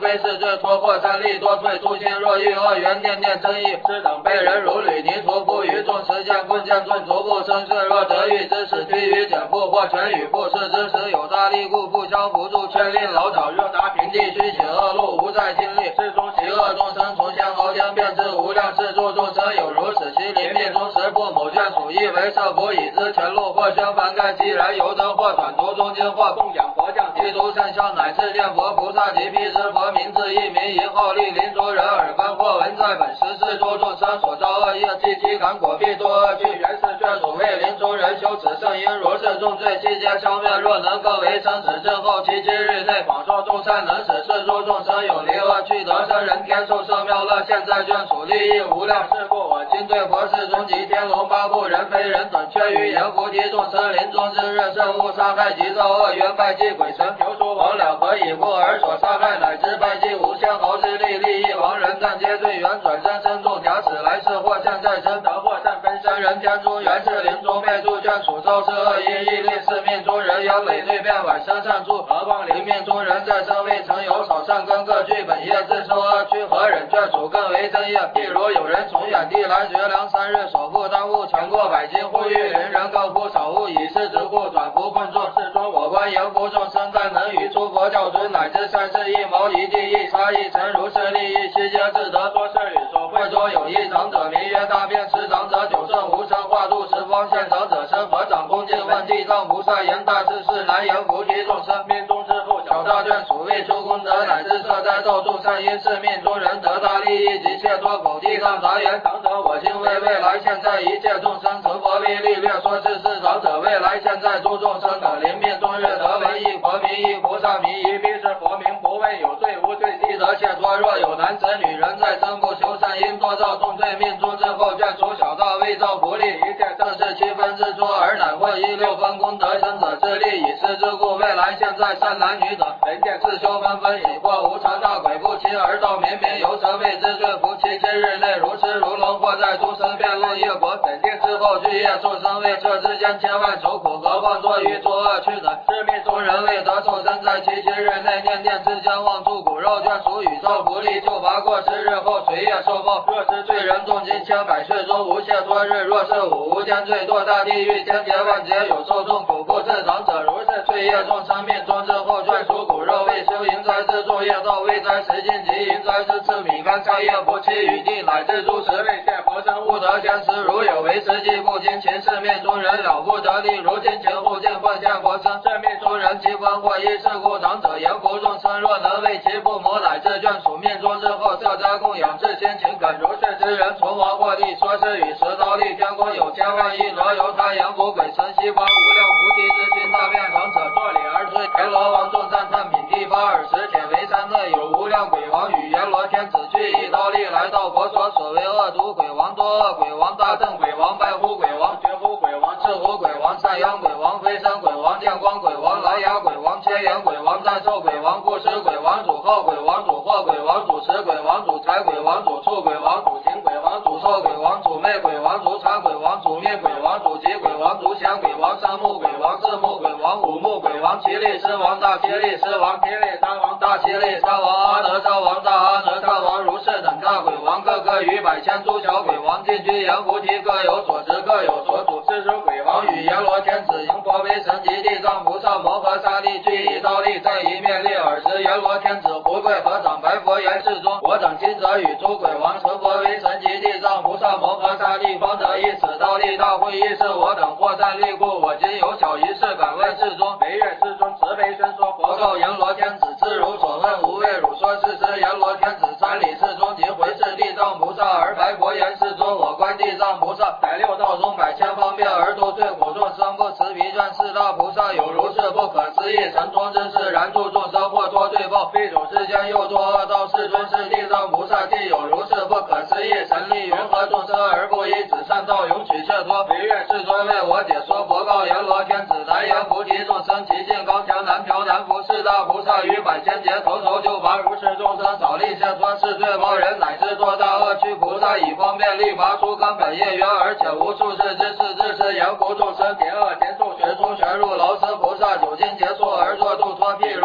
Speaker 2: 非是罪，脱破三力多退，诛心若欲恶缘，念念争议，是等被人如履泥涂，不于众持剑棍剑中足不生事，若得遇之时，居于简不或全与不是之时，有大力故不相扶助，劝令老早若达平地，须起恶路，无在尽力，世中其恶众生，从先后将变至无量世诸众生，有如此其临命中时，父母眷属亦为设福已知前路，或宣凡盖既然由得，或转读中经，或供养佛像，其诸圣像，乃至念佛菩萨及辟支佛名字一名一号，莅临诸人耳观或闻，在本时世诸众生所造恶业，积其感果必多恶趣，原是眷属为临诸人修此圣因，如是重罪悉皆消灭，若能各为生死之后，其今日内广受众善，能使世诸众生有离恶趣，得生人天受圣妙乐，现在眷属利益无量，是故我今对佛世中及天龙八部人非人等，缺于阎浮提众生临终之日，圣物杀害及造恶缘，拜祭鬼神求说王了，何以故而所杀害，乃至拜祭无千毫之力，利益亡人，但皆罪缘转生生众，假使来世或现在生得或善分身人天诸原是临终灭诸眷属，造是恶因，亦令是命中人有累赘变晚生善处，何况临命中人在生未曾有少善根，各具本业自受恶趣，何忍眷属更为真业？譬如有人从远地来，绝粮三日，所付当物全过百斤，呼吁邻人更付少物，以是之故转服困众，世中我观阎浮众生，但能于诸佛教尊，乃至善事一毛一地一沙一尘，如是利益，悉皆自得。说是语所会中有一长者，名曰大辩持长者，九圣无生，化度十方现长者身，佛掌恭敬问地藏菩萨言：大事是难言菩提众生，命中之后小大眷属为诸功德，乃至设在造众善因，是命中人得大利益，及切脱口地藏杂言。长者我今为未来现在一切众生成佛为力略，说是是长者未来现在诸众生可临命终日得闻一佛名一菩萨名一必是佛名，不问有罪无罪，即得切脱。若有男子女人在生不修善因，多造重罪，命中之后眷属小道未造福利，一切正是七分之初，而乃或一六分功德生者之力，以是之故，未来现在善男女等，人见自修纷纷，已或无常大鬼不勤，而道绵绵由蛇未知罪福，其今日内如痴如聋，或在诸生辩论业果审定之后，具业受生未彻之间，千万愁苦，何况作于作恶趣等，是命中人未得受生，在其今日内念念之间，望诸骨肉眷属宇宙福利，就罚过失日后随业受报。若是罪人重金千百岁中无切脱日，若是五无间罪堕大地狱，千劫万劫有受众苦，不是长者如是罪业众生命中之后，眷属骨肉未修营灾之作业道，未灾十尽及营灾之次米干菜叶不期雨地，乃至诸时未现佛身悟得前时，如有为实际不精勤，是命中人了不得力，如今勤护尽奉献佛身，是命中人其分或一是故长者言服众生，若能为其父母乃至眷属命中之后设斋供养至心勤恳，如是之人从王获利，说是与十刀立天宫有千万亿罗由他言服鬼神西方无量菩提之心，大辩长者作礼而追，阎罗王众赞叹品地八耳石铁为山内有无量鬼王与阎罗天子俱以刀立来到佛所，所谓恶毒鬼王多恶鬼王大正鬼王拜呼鬼王绝呼鬼王赤呼鬼王善阳鬼王飞升鬼王见光鬼王来牙鬼王切眼鬼王赞寿鬼王不食鬼王主后鬼王主祸鬼王主持鬼王主财鬼王主畜鬼王主行鬼王主寿鬼王主魅鬼王主产鬼王主灭鬼王主吉鬼王主显鬼王三木鬼王四木鬼王五木鬼王齐力狮王大齐力狮王齐力沙王大齐力沙王阿哪吒王大阿哪吒王如是等大鬼王，各个于百千诸小鬼王进居阎浮提，各有所职各有所主，是诸鬼王与阎罗天子迎佛为神及地藏菩萨摩诃萨力俱以刀立在一面立耳时，阎罗天子胡跪合掌白佛言：世尊，我等今者与诸鬼王成佛为神及地藏菩萨摩诃萨力，方得以此刀立大会，亦是我等获善利故，我今有小一事敢问世尊。唯愿世尊慈悲宣说。佛告阎罗天子：知如所问，无畏汝说是时。阎罗天子参礼世尊及回视地藏菩萨而白佛言：世尊，我观地藏菩萨在六道中百千方便而度罪苦众生，不辞疲倦，四大菩萨有如是不可思议神通之事，然助众生获脱罪报，非主世间又堕恶道。世尊是地藏菩萨，既有如是不可思议神力，云何众生而不依止善道，永取切脱？唯愿世尊为我解说。佛告阎罗天子：来言菩提众生，其境高强难调难服，四大菩萨于百千劫头头就罚，如是众生少力切脱，是罪报人乃至堕大恶趣。菩萨以方便力拔出根本业缘，而且无数世之事之时，阎浮众生劫恶前处学出旋入劳斯菩萨，久经劫错而作度脱。譬如有人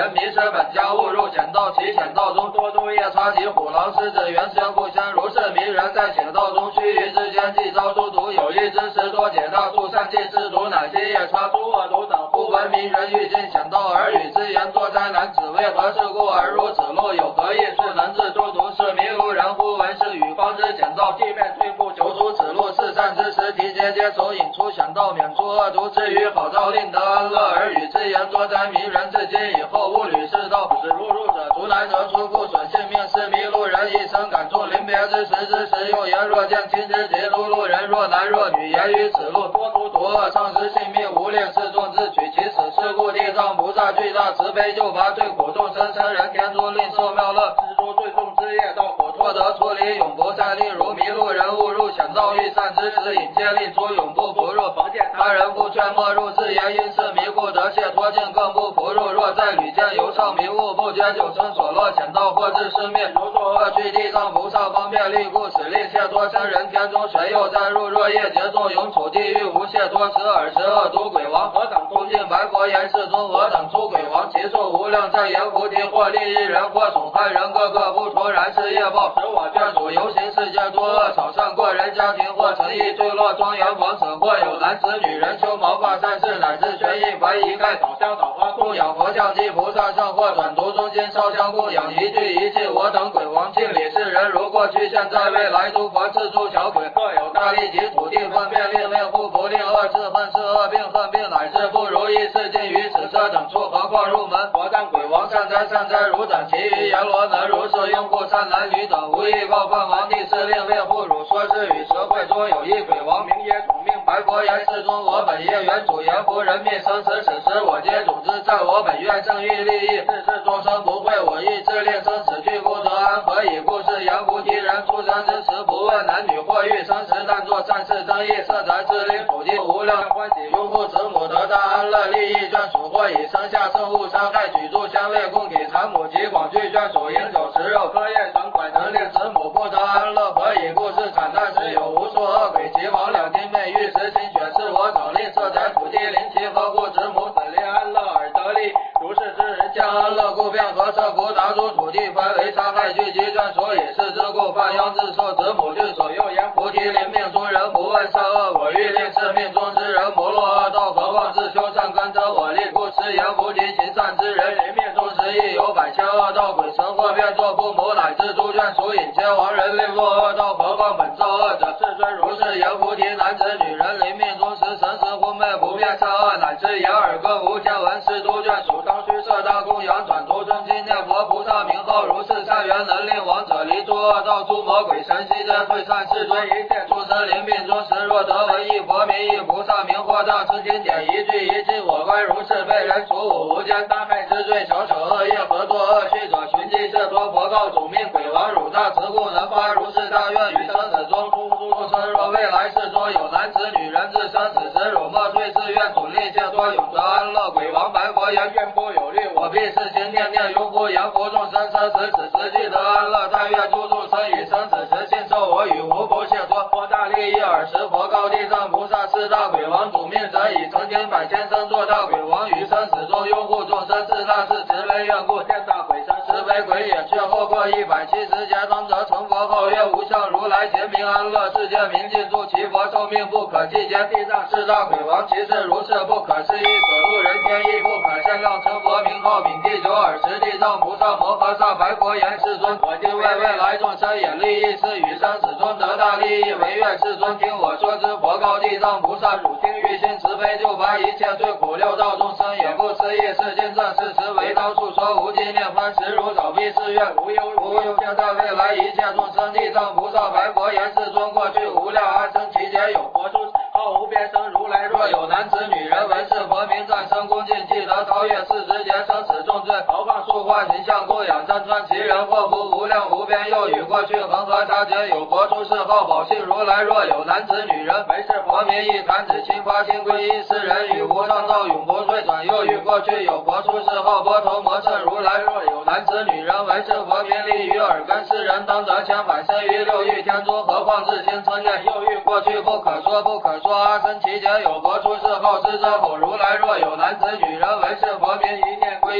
Speaker 2: 人迷失本家，误入险道，其险道中多多夜叉及虎狼狮子，原先不仙，如是迷人，在险道中须臾之间，既遭诸毒，有意之时多解大数善尽施毒，乃些夜叉诸恶毒等，不闻迷人欲尽险道而语之言，多灾难，此为何事故而入此路？有何意是能治诸毒？是迷路人忽闻是语，方知险道，即便退步求出此路，是善之时，提节节手引出险道，免诸恶毒之余，好道令得安乐而语之言，多灾迷人，至今以后无屡世道，使入入者除来者出，不损性命，是迷路人一生感触临别之时之时，又言若见亲之节，路路人若男若女，言于此路多毒毒恶，丧失性命，无令示众自取其死，是故地藏菩萨巨大慈悲，救拔罪苦众生生人天诸令受妙乐，施诸最重之业道果，脱得出离永不再令如迷路人误入险道，欲善之时引戒令出永不服入，逢见他人不劝莫入，自言因是迷故得解脱尽更不服入，若在屡见游上迷雾，不觉九生所落险道，或至失灭，如作恶趣地藏菩萨方便力故，使令解脱生人天中，谁又再入若夜劫中永处地狱，无解脱时尔时恶毒鬼王，何等恭敬白佛言世尊，我等诸鬼王，其数无量，在阎浮提，或利益人，或损害人，个个不除，然是业报，使我眷属游行世界多恶，少善过人家庭，或诚意坠落庄园王舍，或有男子女人修毛发善事，乃至权益白衣盖倒香倒花供养佛像及菩萨像，或转途中间烧香供养，一句一句我等鬼王敬礼世人，如过去现在未来诸佛自助小鬼，各有大力及土地分辨，令令护福，令恶智恨是恶病恨病，乃至不如意事尽于此这等处，何况入门佛赞鬼王善哉善哉，如等其余阎罗能如是拥护善男女等，无异告犯王帝是令令护汝，说是与蛇会中有一鬼王名也宠命白佛言世尊，我本业原主阎浮人命生死，此时我皆主之，在我本愿正欲利益，世世众生不会我意志令生死俱不得安，何以故是阎浮提人出生之时，不问男女或欲生时，但作善事增益，色财之令土地无量欢喜，拥护子母得大安乐，利益眷属，或以生下圣物伤害举助香类供给产母及广具眷属，饮酒食肉喝宴神拐，能令子母不得安乐，何以故是惨难时有无数恶鬼及魍魉精魅欲食心血，是我早令色财土地灵其何故子母死令安乐而得利，如是之人将安乐故便何色不达诸土地分为杀害聚集眷属，也是之故犯殃自受子母具所右言菩提临命中人不问善恶，我欲令是命中之人不落恶道，何况自修善根得我力，故持言菩提行善之人，临命中时亦有百千恶道鬼神，或变作父母乃至诸眷属引皆亡人，令落恶道，何况本造恶者世尊如是言菩提男子女人临命中时神识昏昧不辨善恶，乃至眼耳根无见闻是诸眷属当须设大供养，转头尊敬念佛菩萨名号，如是善缘能令亡者离诸恶道，诸魔鬼神悉皆退散，世尊一切众生临命中时，若得闻一佛名一菩萨名或大持经典一句一句，我观如是被人处五无间杀害之罪，小丑恶业合作恶趣者，寻机摄脱佛告主命鬼王汝大慈故能发如是大愿，于生死中诸诸生，若未来世中有男子女人至生死时，汝莫退自愿主力解脱永得安乐。鬼王白佛言愿不有虑，我必是心念念拥护阎浮众生生死，此时即得安乐。但愿诸众生于生死时信受我语，无不解脱。佛大利益尔时，佛告地藏菩萨是大鬼王主命者，以曾经百千生做大鬼王，于生死中拥护众生，是大是慈悲愿故，见大鬼神慈悲鬼也。却后过一百七十劫，当得成佛后，愿无相如来劫名安乐，世界明尽住其佛寿命不可计劫。地藏是大鬼王，其事如是不可思议，所入人天亦不可限量。成佛名号丙第九尔时，地藏菩萨摩诃萨白佛言世尊，我今为未来众生也利益，是与生死中得大利益为愿。世尊听我说之。佛告地藏菩萨，汝听欲心慈悲，救拔一切罪苦六道众生，也不思议是今正是时，为当述说无尽念分时，如早必是愿无忧无忧。现在未来一切众生，地藏菩萨白佛言世尊，过去无量安生其间有佛出号无边生如来，若有男子女人闻是佛名赞声恭敬，记得超越四十劫生死重罪，豪放树化形象供养真传其人，祸福无量无边。又与过去恒河沙劫有佛出世号宝性如来，若有男子女人闻是佛名一弹指勤发心皈依世人，与无上道永不退转。又与过去有佛出世号波头摩乘如来，若有男子女人闻是佛名利于耳根，世人当得千百身于六欲天中，何况自心称念。又与过去不可说不可说阿僧祇劫有佛出世号智者口如来，若有男子女人闻是佛名一念皈依世人，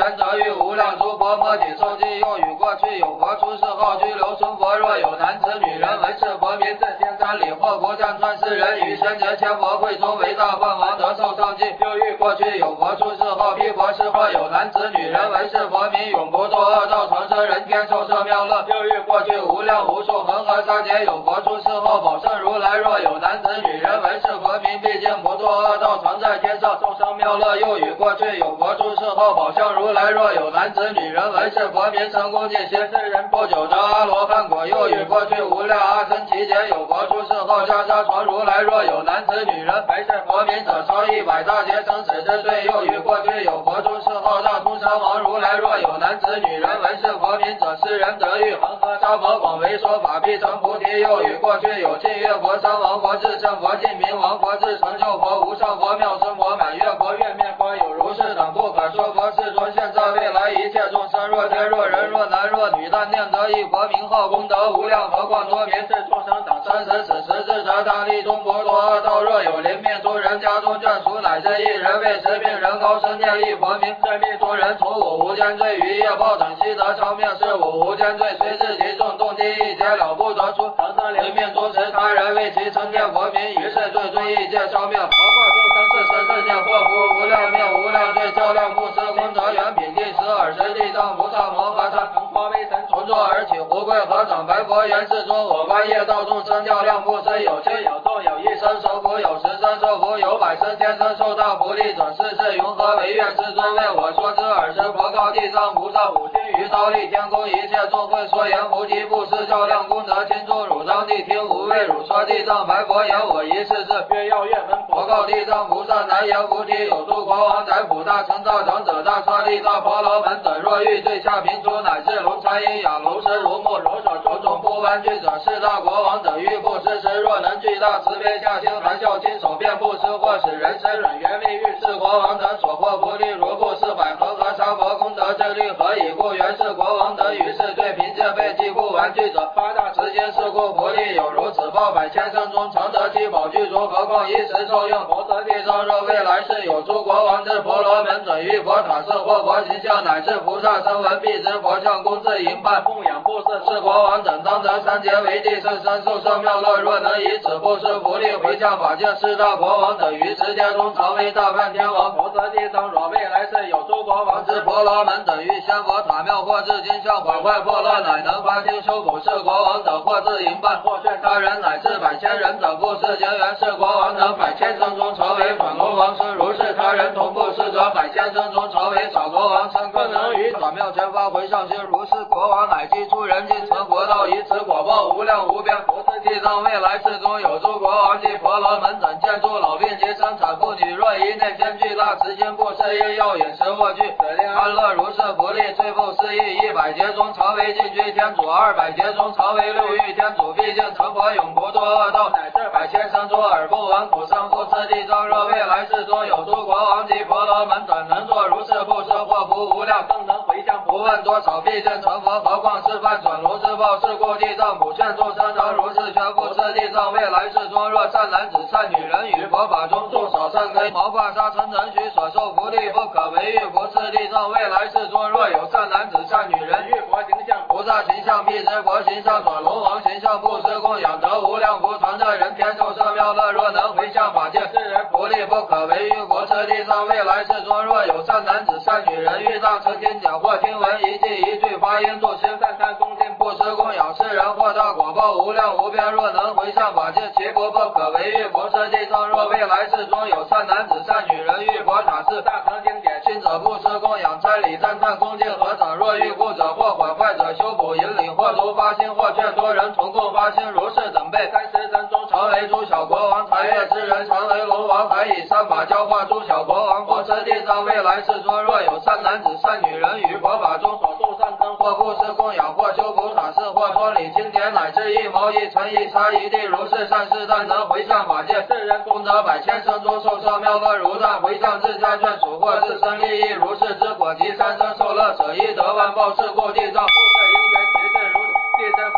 Speaker 2: 人得遇无量诸佛摩顶受记，又与过去有佛出世后居留存佛，若有男子女人闻是佛名，至天山里或不占穿世人，于仙节千佛会中为大梵王得受上记，又遇过去有佛出世后披佛世，或有男子女人闻是佛名，永不堕恶道，长生人天受胜妙乐，又遇过去无量无数恒河沙劫有佛出世后保圣如来，若有男子女人闻是佛名，毕竟不堕恶道，常在天上受生妙乐，又与过去有佛出世后保圣如来，若有男子女人闻是佛名，成功尽行世人不久得阿罗汉果，又与过去无量阿僧祇劫有佛出世后下沙传如来，若有男子女人闻是佛名者，超一百大劫生死之罪，又与过去有佛出世后大通山王如来，若有男子女人闻是佛名者，世人得遇恒河沙佛广为说法，必成菩提，又与过去有净月佛、三王佛、至圣佛、净明王佛、至成就佛、无上佛、妙生佛、满月佛、月面佛，有如是等不可说佛世尊，现在未来一切众生，若天若人若男若女，但念得一佛名号，功德无量，何况多别是众生等生死此时至则大力中不堕恶道，若有临命诸人家中眷属，乃至一人为十病人高声念一佛名，这命诸人除五无间罪，于业报等悉得长命，是五无间罪，虽自己众动机一劫了不得出，常生临命诸持他人为其称念佛名，于是罪罪一劫长命，何况众生是神自念祸福无量命无量罪，较量不施功德远比第十耳时地藏菩萨摩诃萨成佛为神，从座而起胡跪合掌白佛言世尊，我观业道众生较量不施，有轻有重，有一生受福，有十生受福，有百生千生受大福利者，世世云何为愿世尊为我说之尔时，佛告地藏菩萨，五心于刀立天宫，一切众会说言菩提布施较量功德，亲众汝当谛听，无为汝说地藏白佛言，我一世世越要越闻佛告地藏菩萨，南言菩提有诸国王宰辅大成大长者大刹利大婆罗门等，若欲罪下贫出，乃至龙禅阴哑龙石如木柔手种种不弯曲者，是大国王者欲布施时，若能具大慈悲下心含笑亲手便布施，或使人身软原力欲是国王等所获福利如布施百恒河沙佛功德之力，何以故？原是国王等于是最贫贱被禁锢玩具者，发大慈心是故福利有如此报，百千生中常得其宝具足，何况一时受用，否则地藏若未来世有诸国王之婆罗门者，于佛塔设或佛形象，乃至菩萨声闻必知佛像供置营办供养布施，是国王等当得三劫为地甚深受胜妙乐，若能以此布施福利回向法界四大国王等，于时间中常为大梵天王，否则地藏若未来世有诸国王之婆罗门等，于仙佛塔庙或至金像毁坏破落，乃能发心修补，是国王等或自营办或劝他人，乃至百千人等布施结缘，是国王等百千生中成为转国王生，如是他人同布施者，百千生中成为小国王生，更能于塔庙前发回上心，如是国王乃即出人尽成佛道，以此果报无量无边。不是地藏未来世中有诸国王及婆罗门等，见诸老病及生产妇女，若以内心巨大慈心布施，因要饮食或具安乐如是福利，最复是以一百劫中常为进居天主，二百劫中常为六欲天主，毕竟成佛永不堕恶道，乃至百千生中耳不闻苦声，复是地藏若未来世中有诸国王及婆罗门等，能做如是布施祸福无量，更能回向不问多少，毕竟成佛，何况是犯转轮之报，是故地藏普劝众生常如是全复是地藏未来世中，若善男子善女人于佛法中众少善根毛发沙成人许所受福利，不可为喻，不是地藏未来世中若有善男子善女人遇佛形象菩萨形象必知佛形象转轮王形象布施供养得无量福，常在人天受胜妙乐，若能回向法界世人福利，不可为喻，不是地藏未来世中若有善男子善女人遇大乘经讲或听闻一记一句发音度心赞叹恭敬布施供养世人，或大果报无量无边，若能回向法界其国，不可为喻，不是地藏若未来世中有善男子善女人遇佛塔寺大乘经典信者布施供养瞻礼赞叹恭敬合掌，若遇故者或毁坏者修补引领，或如发心或劝多人同共发心，如是等辈三十生中常为诸小国王，财越之人常为龙王，还以三法教化诸小国王。佛是地藏未来世中若有善男子善女人于佛法中所种善根，或布施供养，或修补塔寺，或脱礼经典，乃至一毛一尘一沙一地，如是善事，但能回向法界世人功德百千生中受胜妙乐，如但回向自家眷属或自身利益，如是之果及三生受乐者，一得万报，是故地藏复是因缘其事如地身护法品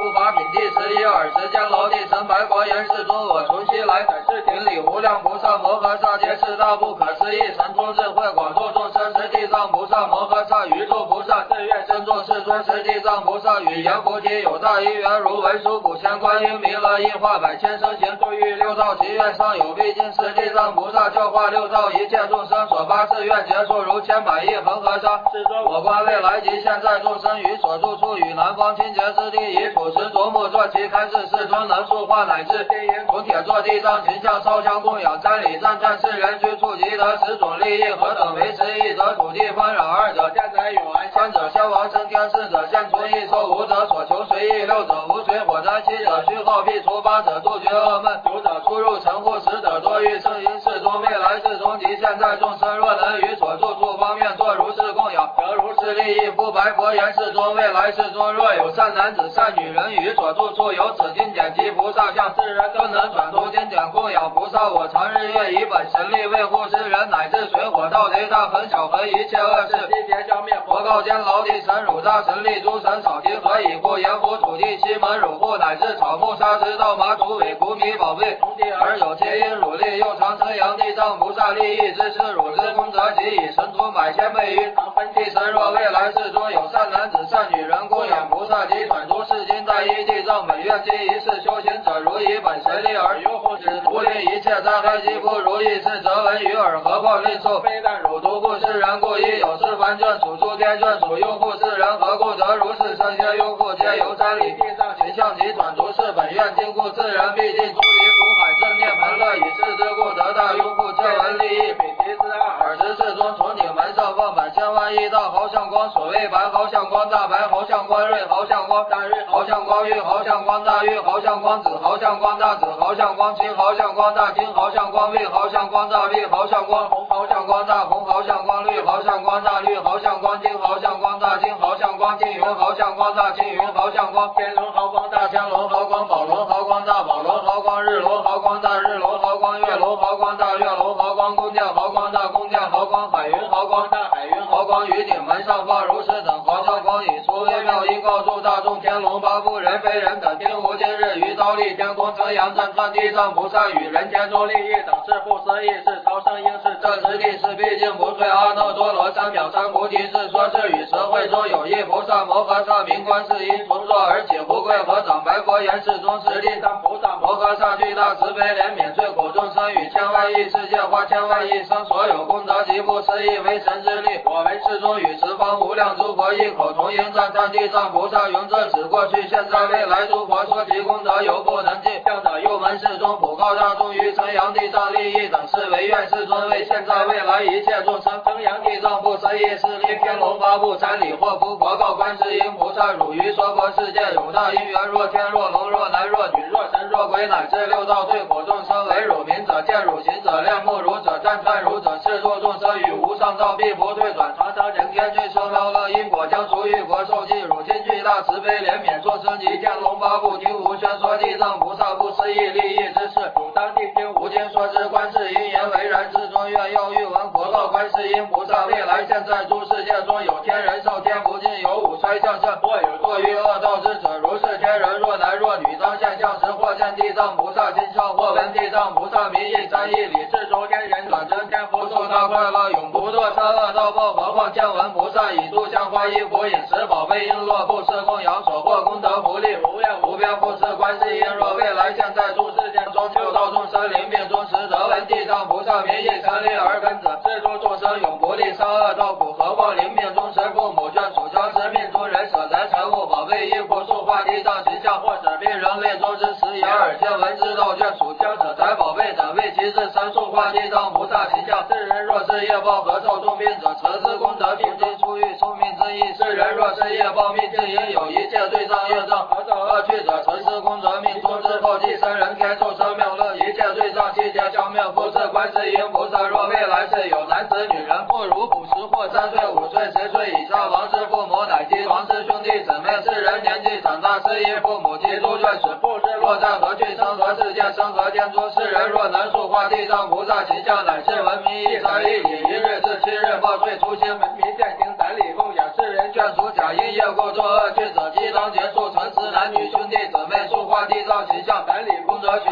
Speaker 2: 第十一耳时间楼地神白佛言世尊，我从西来，本是顶礼无量菩萨摩诃萨，皆是大不可思议神通智慧，广度众生。十地藏菩萨摩诃萨于诸菩萨自愿身众世尊。十地藏菩萨语言菩提有大因缘，如文殊普贤观音弥勒应化百千生行度欲六道，其愿上有毕竟。十地藏菩萨教化六道一切众生，所发誓愿结束如千百亿恒河沙。世尊，我观未来及现在众生于所住处与南方清洁之地，以土石琢木作其开示。世尊能塑化乃至地银土铁作地藏形象，烧香供养瞻礼赞叹，世人居处即得十种利益。何等为十一者？土地纷扰，二者见者有安，三者消亡升天，四者现出异寿，五者所求随意，六者无水火灾，七者虚耗辟除，八者杜绝恶闷，九者出入城户，十者多欲圣因。世中未来世中及现在众生，若能于所住处方面作如是供养，得如是利益。复白佛言世中未来世中，若有善男子善女人于所住处有此经典及菩萨像，世人都能转出经典供养菩萨。我常日夜以本神力维护世人，乃至水火盗贼大横小横一切恶事，悉皆消灭。佛告天牢地神汝大神力诸神草金何以故？阎浮土地西门汝户，乃至草木沙石道麻竹尾谷米宝贝从地而有皆因汝力，又常称扬地藏菩萨利益之事，汝之功德即以神图百千倍于常分地神。若未来世中有善男子善女人供养菩萨及转出世经大依地藏本愿及一世修行者，如以本神力而拥护之，无令一切灾害及不如意事，则闻于耳，何况令受？非但汝独护世人，故亦有四凡眷属诸天眷属拥护世人，何故得如是？圣些拥护皆由瞻礼地藏形象及转出世本愿经故，世人毕竟出离苦海正涅盘乐，以是之故得大拥护，见闻利益比其之二。尔时世中从顶门上放满千万亿大毫相光，所谓白毫相光、大白毫相光、瑞毫相光、大日毫相光、玉毫相光、大玉毫相光、紫毫相光、大紫毫相光、青毫相光、大青毫相光、碧毫相光、大碧毫相光、红毫相光、大红毫相光、绿毫相光、大绿毫相光、金毫相光、大金毫相光、金云毫相光、大青云毫相光、天龙毫光、大天龙毫光、宝龙毫光、大宝龙毫光、日龙毫光、大日龙毫光、月龙毫光、大月龙毫光、宫殿毫光、大宫殿毫光、海云毫光、大海云毫光。于顶门上方如是等毫相光，以出微妙音告诉大众，天龙八部人非人等，听无今日于刀立天宫称扬赞叹地藏菩萨与人间中利益等是不思议是超生应是这实地是毕竟不退阿耨多罗三藐三菩提是说是与实会中有一菩萨摩诃萨名观世音重说，而且不贵合掌白佛言世中是地藏菩萨摩诃萨巨大慈悲怜悯罪苦众生与千万亿世界化千万亿生所有功德及不思议为神之力。我为世中与十方无量诸佛异口同音赞叹地藏菩萨永正使过去现在未来诸佛说其功德犹不能尽，向者右门世中普告大众于称扬地藏利益等是为愿世尊为现在未来一切众生称扬地藏不思议是力天龙八部瞻礼或夫佛告观世音菩萨汝于娑婆世界有大因缘，若天若龙若男若女若神若鬼乃至六道罪苦众生为汝明者见汝行者恋慕汝者赞叹汝者是度众生于无上道必不退转长生人天具生妙乐因果将属于国受记汝今巨大慈悲怜悯众生及天龙八部听无宣说地藏菩萨不思议利益之事，汝当谛听无经说之观世音言为然世尊愿要欲闻佛告观世音菩萨未来现在诸世界中有天人寿天不尽有五衰相相，或有堕于恶道之者，如是天人若男若女当现象时，或见地藏菩萨金像，或闻地藏菩萨名义三义理智中天人转真天福受大快乐永不堕三恶道报，何况见闻菩萨以度香花衣服饮食宝贝璎珞布施供养所获功德福利无量无边布施观世音，若未来现在诸世界中救道众生临病终时得闻地藏菩萨名义三力而根者，是诸众生永不历三恶道苦，何况临病终时父母眷属将持命中人舍财财物宝贝衣服塑化地藏形象，或者病人类中之时眼耳见闻之道眷属将舍财宝贝者为其自身塑化地藏菩萨形象，世人若是业报何受重病者，则之功德并经出狱寿命之意，世人若是业报命尽因有一切罪障业障何受恶趣者，曾是功德命中之后即生人天寿生妙乐一切罪障悉皆消灭。复是观世音菩萨若未来世有男子女人不如五十或三岁五岁十岁以下亡之父母乃及亡之兄弟姊妹，世人年纪长大失忆父母及诸眷属，不知落在何去生何世界生何天中，世人若能塑化地藏菩萨形象，乃至闻名义三义理一日至七日报罪初心闻名践行胆礼供养世人眷属假因业过作恶趣者，即当结束曾时男女兄弟姊妹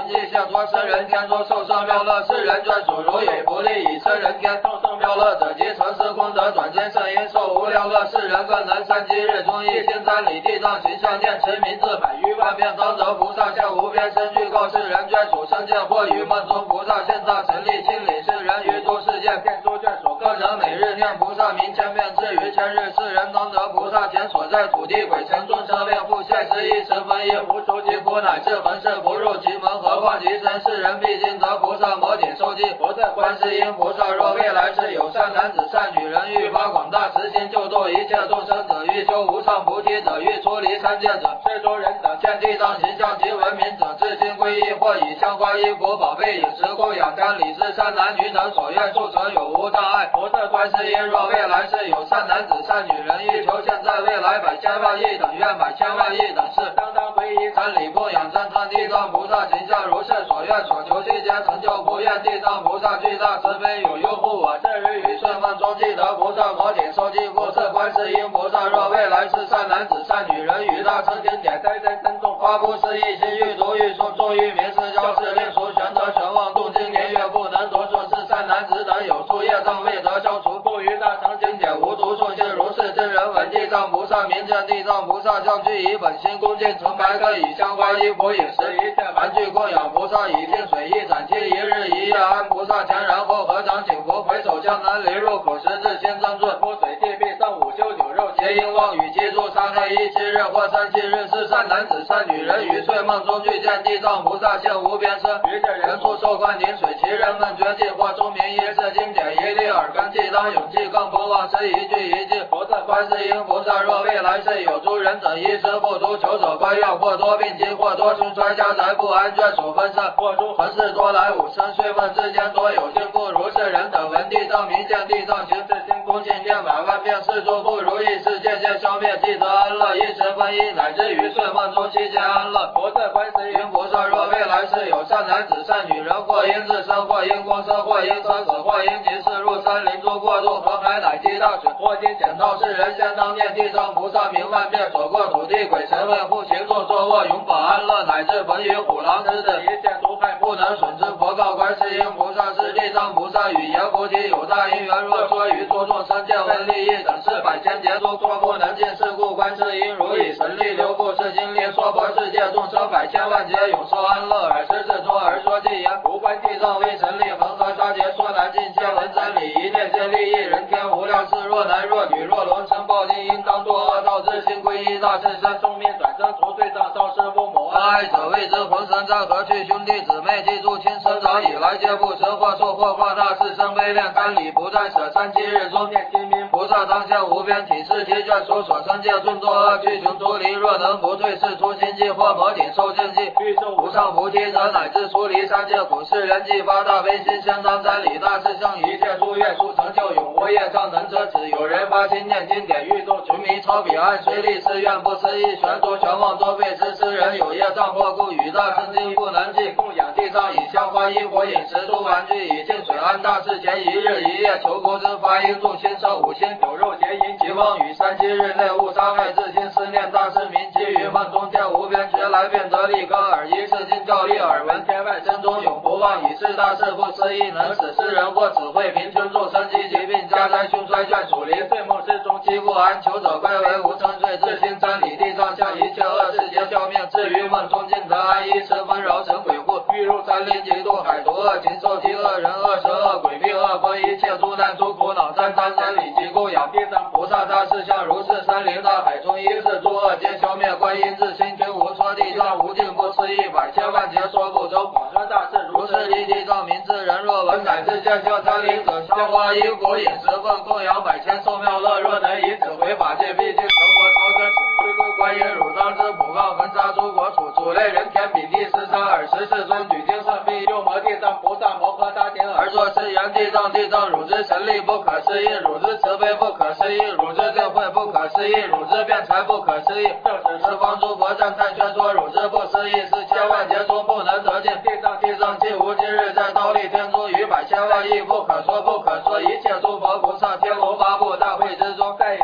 Speaker 2: 济现脱是人天中受圣妙乐，是人眷属如有福利，以是人天受圣妙乐者，即成是功德转见圣因受无量乐，是人更能三七日中一心三礼地藏行相念持名字百余万遍，当得菩萨现无边身具告世人眷属生见或于梦中菩萨现大神力清理世人于诸世界遍诸眷属各人每日念菩萨名千遍，至于千日世人当得菩萨前所在土地鬼神众生遍复现十一十分一无出其苦乃至恒世不入其门，何况其身世人必尽得菩萨摩顶受记。佛在观世音菩萨若未来世有善男子善女人欲发广大慈心救度一切众生者，欲修无上菩提者，欲出离三界者，是诸人等见地藏形象及闻名者，至心皈依或以香花衣服宝贝饮食供养瞻礼是善男女等所愿速成有无障碍。佛在观世音若未来世有善男子善女人欲求现在未来百千万亿等愿百千万亿等事，当当皈依瞻礼供养赞叹地藏菩萨形象如是所愿所求悉皆成就，不愿地藏菩萨巨大慈悲有拥护我，至于于顺梦中记得菩萨摩顶受记故是观世音菩萨若未来世善男子善女人与大乘经典哉哉珍重发布施一心欲读欲诵众欲明是教是令熟玄德玄望动经年月不能读诵是善男子等有处业障未得消除，故于大乘经典无读诵性如是真人闻地藏菩萨名见地藏菩萨相具以本心恭敬成白客以香花衣服饮食一切凡具供养菩萨以净水一盏七一日一夜安菩萨前，然后合掌请佛回首江南离入口时至心增润泼水地必上午休酒肉结因妄语记住杀害一七日或三七日是善男子善女人于睡梦中具见地藏菩萨现无边身，于这人处受灌顶水，其人们决定或钟鸣一是经典一律耳根记当勇气更不忘是一句一句。佛在观世音菩萨若未来世有诸人等一时不图求走官愿或多病疾或多穷衰家财不安眷属分散或诸横事多来五生睡梦之间多有幸不如是人等闻地藏名见地藏行至心恭敬念百万遍是诸不如意事渐渐消灭即得安乐一时分一乃至于睡梦中期间安乐。佛在观世音菩萨若未来世有善男子善女人或因自生或因公生或因生死或因急事入山林中过渡河海乃积大水或经捡到世人先当念地藏菩萨名万遍所过土地鬼神问护行住坐卧永保安乐乃至本与虎狼狮子一切毒害不能损之。佛告观世音菩萨是地藏菩萨语言菩提有大因缘，若说于诸众生见闻利益等事百千劫中说不能尽，是故观世音如以神力流布是经力说佛世界众生百千万劫永受安乐，尔时至中而说偈言无观地藏为神力恒河沙劫说难尽见闻真理一念皆利益人天无量事，若男若女若龙生报应应当作恶道之心皈依大圣身终灭转生除罪障少师父母恩爱者谓之浑神在何去兄弟姊妹记住亲生长以来皆不成或受或化大事生悲恋甘礼不再舍三七日中念心名菩萨当现无边体示题卷所所生界众多恶趣穷出离，若能不退是出心计或摩顶受正记欲受无上菩提者，乃至出离三界苦世人际发大悲心相当瞻礼大事向一切诸愿速成就永无业障能遮止。有人发心念经典欲度群迷超彼岸虽立誓愿不思议玄足全望多费之诗人有业障或故与大乘经不能记供养地藏以香花衣火饮食诸玩具以净水安大事前一日一夜求佛之发音众心生五心酒肉结淫及妄语三七日内勿杀害至心思念大事名其于梦中见无边觉来便得利根耳一是经教力耳闻天外身中永不忘以是大事不思议能使世人或只会贫穷众生及疾病家灾凶衰眷属临睡梦之中期不安求者归为无称罪至心瞻礼地藏向一切恶事皆消灭至于梦中尽得安一十分饶神鬼护欲入山林极度海毒恶禽兽及恶人恶蛇恶鬼病恶风一切诸难诸苦恼赞叹瞻礼及供养地藏菩萨大事像如是山林大海中一是诸恶皆消灭观音至心听无说地藏无尽不思议百千万劫说不周广说大事如是离地藏名字人若闻乃至见就参礼者香花衣果饮食奉供养百千受妙乐，若能以此为法界必尽成佛超生是故观音汝当知普告恒沙诸国土主类人天比地十三尔十世尊举经圣必右摩地藏菩萨摩诃萨顶而作是言地藏地藏汝之神力不可思议，汝之慈悲不可思议，汝之智慧不可思议，汝之辩才不可思议，正使十方诸佛赞叹宣说汝之不思议是千万劫中不能得尽。地藏地藏既无今日在忉利天中于百千万亿不可说不可说一切诸佛菩萨天龙八部大会之中，在以人间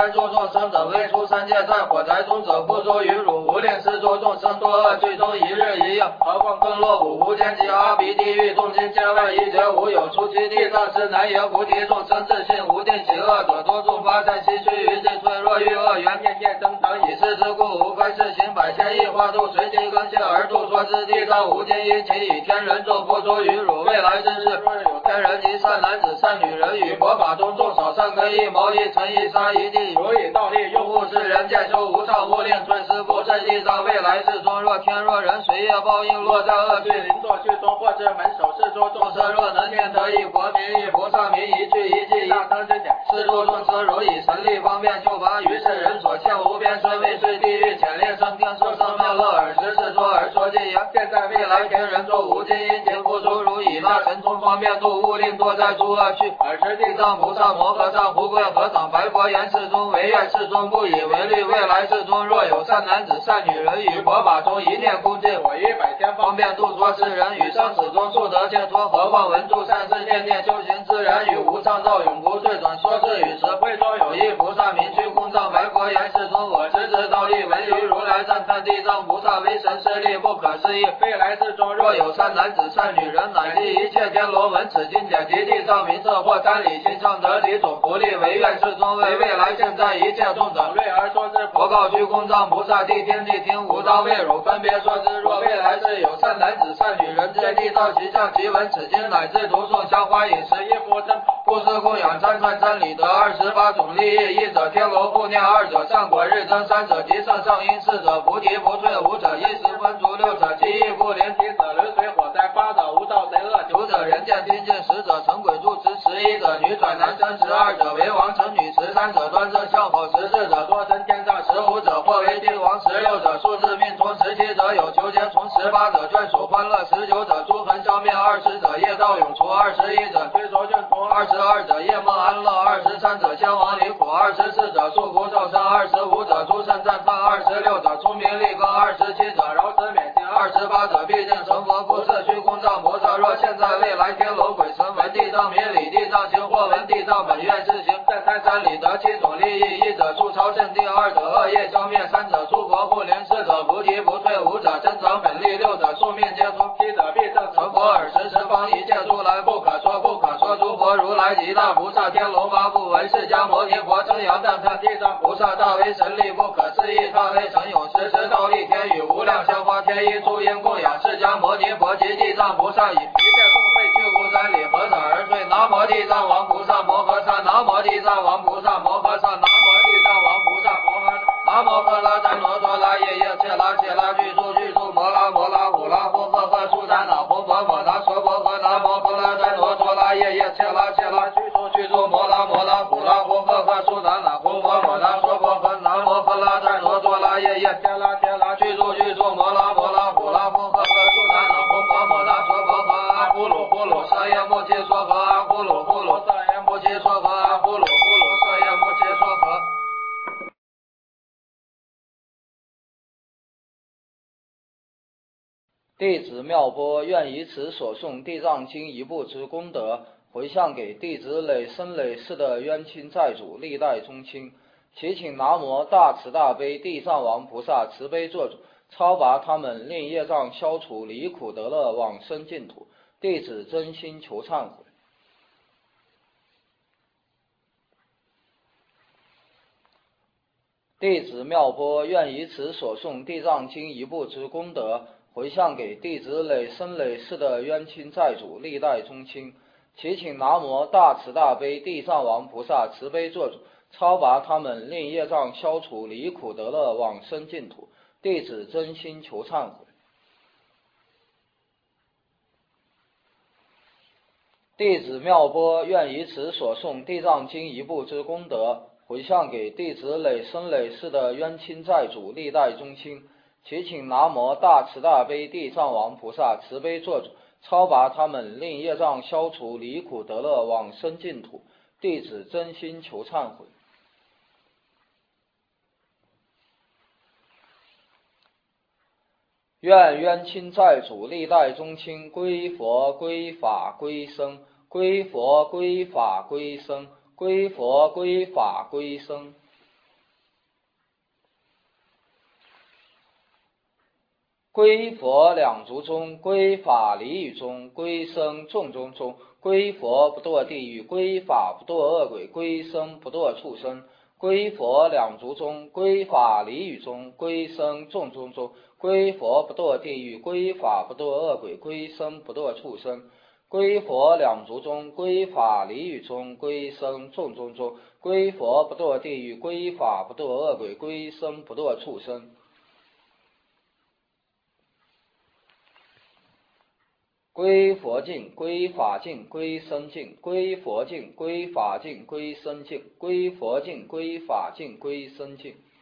Speaker 2: 灾诸众生者，未出三界，在火灾中者，不足于汝。无令施诸众生多恶趣中，一日一夜，何况更落五无间及阿鼻地狱，众经皆问一绝无有，出其地藏之难也。菩提众生自信无定，其恶者多众发善，其须臾尽脆弱，欲恶缘念念增长，以是之故，无非是行百千亿化度，随其更新而度说之。地藏无尽因，其以天人众不足于汝。未来之事，若有天人及善男子善女人，与佛法中众少善根一毛一尘一沙一地，如以道力用物世人，见修无上无令顿时不甚地藏。未来世中，若天若人随业报应，落在恶趣邻座趣中，或至门首世中众生，若能见得一佛名一菩萨名一句一记大当真点，是诸众生如以神力方便救拔，于是人所现无边身未遂地狱潜烈升天说声妙乐尔时世说而说尽言。现在未来天人众无尽因情不足，如以那神通方便度物令多在诸恶趣。尔时地藏菩萨摩诃萨胡贵和尚白佛言：世中唯愿世中不以为虑，未来世中若有善男子善女人，与佛法中一念恭敬，我于百千方便度说世人，与生死中速得解脱。何况闻住善事念念修行之人，与无上咒永不退转。说是与时会中有一菩萨名须空藏白佛言：世中我直知道力，闻于如来赞叹地藏菩萨为神势力不可思议。未来世中若有善男子善女人，乃至一切天罗闻此经典及地藏名色，或瞻礼心上得几种福利，唯愿世中为未来现在一切众等瑞而说之。佛告须空藏菩萨：地天地听，无当为汝分别说之。若未来世有善男子善女人，见地藏其相，即闻此经，乃至读诵香花饮食衣服珍宝布施供养参传真理得二十八种利益。一者天罗护念，二者善果日增，三者极胜上因，四者菩提不退，五者一时分足，六者其意不灵，七者轮水火灾，八者无道贼恶，九者人见听见，十者成鬼住持，十一者女转男生，十二者为王成女，十三者端正相好，十四者多生天上，十五者或为帝王，十六者数字命通，十七者有求结从，十八者眷属欢乐，十九者诸痕消灭，二十者业道永除，二十一者追逐眷从，二十二者夜梦安乐，二十三者相亡离苦，二十四者束缚受伤，二十五者诸圣赞叹，二十六者聪明利更，二十七者饶此免刑，二十八者必定成佛。不是虚空藏菩萨，若现在未来天罗鬼神闻地藏名理地藏行，或闻地藏本愿施行，再开三理得七种利益。一者出超圣地，二者恶业消灭，三者出佛护灵，四者菩提不退，五者增长本力，六者宿命皆通，七者必正成佛。尔时十方一切诸来不可说不可说诸佛如来及大菩萨天龙八部闻释迦牟尼佛称扬赞叹地藏菩萨大威神力不可思议，大威神勇时时倒立天宇无量香花天衣诸因供养释迦牟尼佛及地藏菩萨，以一切众会具无三礼合掌而退。南无地藏王菩萨摩诃萨，南无地藏王菩萨摩诃萨，南无地藏王菩萨摩诃萨。南无赫拉丹罗多拉耶耶切拉切拉具足具足摩拉摩拉呼拉呼呵呵苏丹那婆婆摩那娑婆诃。南无赫拉丹罗多拉耶耶切拉切拉具足具足摩拉摩拉呼拉呼呵呵苏丹那婆婆摩那娑婆诃。南无赫拉丹罗多拉耶耶切拉切拉具足具足摩拉摩拉呼拉呼呵呵苏丹那婆婆摩那娑婆诃。阿呼噜呼噜舍耶摩揭娑诃。阿呼噜呼噜舍耶摩揭娑诃。阿呼噜呼噜舍耶摩揭娑诃。
Speaker 1: 弟子妙波愿以此所诵地藏经一部之功德，回向给弟子累生累世的冤亲债主、历代宗亲，祈请南无大慈大悲地藏王菩萨慈悲做主，超拔他们，令业障消除，离苦得乐，往生净土。弟子真心求忏悔。弟子妙波愿以此所诵地藏经一部之功德，回向给弟子累生累世的冤亲债主、历代宗亲，祈请南无大慈大悲地藏王菩萨慈悲做主，超拔他们，令业障消除，离苦得乐，往生净土。弟子真心求忏悔。弟子妙波愿以此所诵地藏经一部之功德，回向给弟子累生累世的冤亲债主、历代宗亲，祈请南无大慈大悲地藏王菩萨慈悲做主，超拔他们，令业障消除，离苦得乐，往生净土。弟子真心求忏悔。愿冤亲债主、历代宗亲归佛、归法、归僧，归佛、归法、归僧，归佛、归法、归僧。 归佛两足中，归法离语中，归生众中中。归佛不堕地狱，归法不堕恶鬼，归生不堕畜生。归佛两足中，归法离语中，归生众中中。归佛不堕地狱，归法不堕恶鬼，归生不堕畜生。归佛两足中，归法离语中，归生众中中。归佛不堕地狱，归法不堕恶鬼，归生不堕畜生。归佛境，归法境，归僧境。归佛境，归法境，归僧境。归佛境，归法境，归僧境。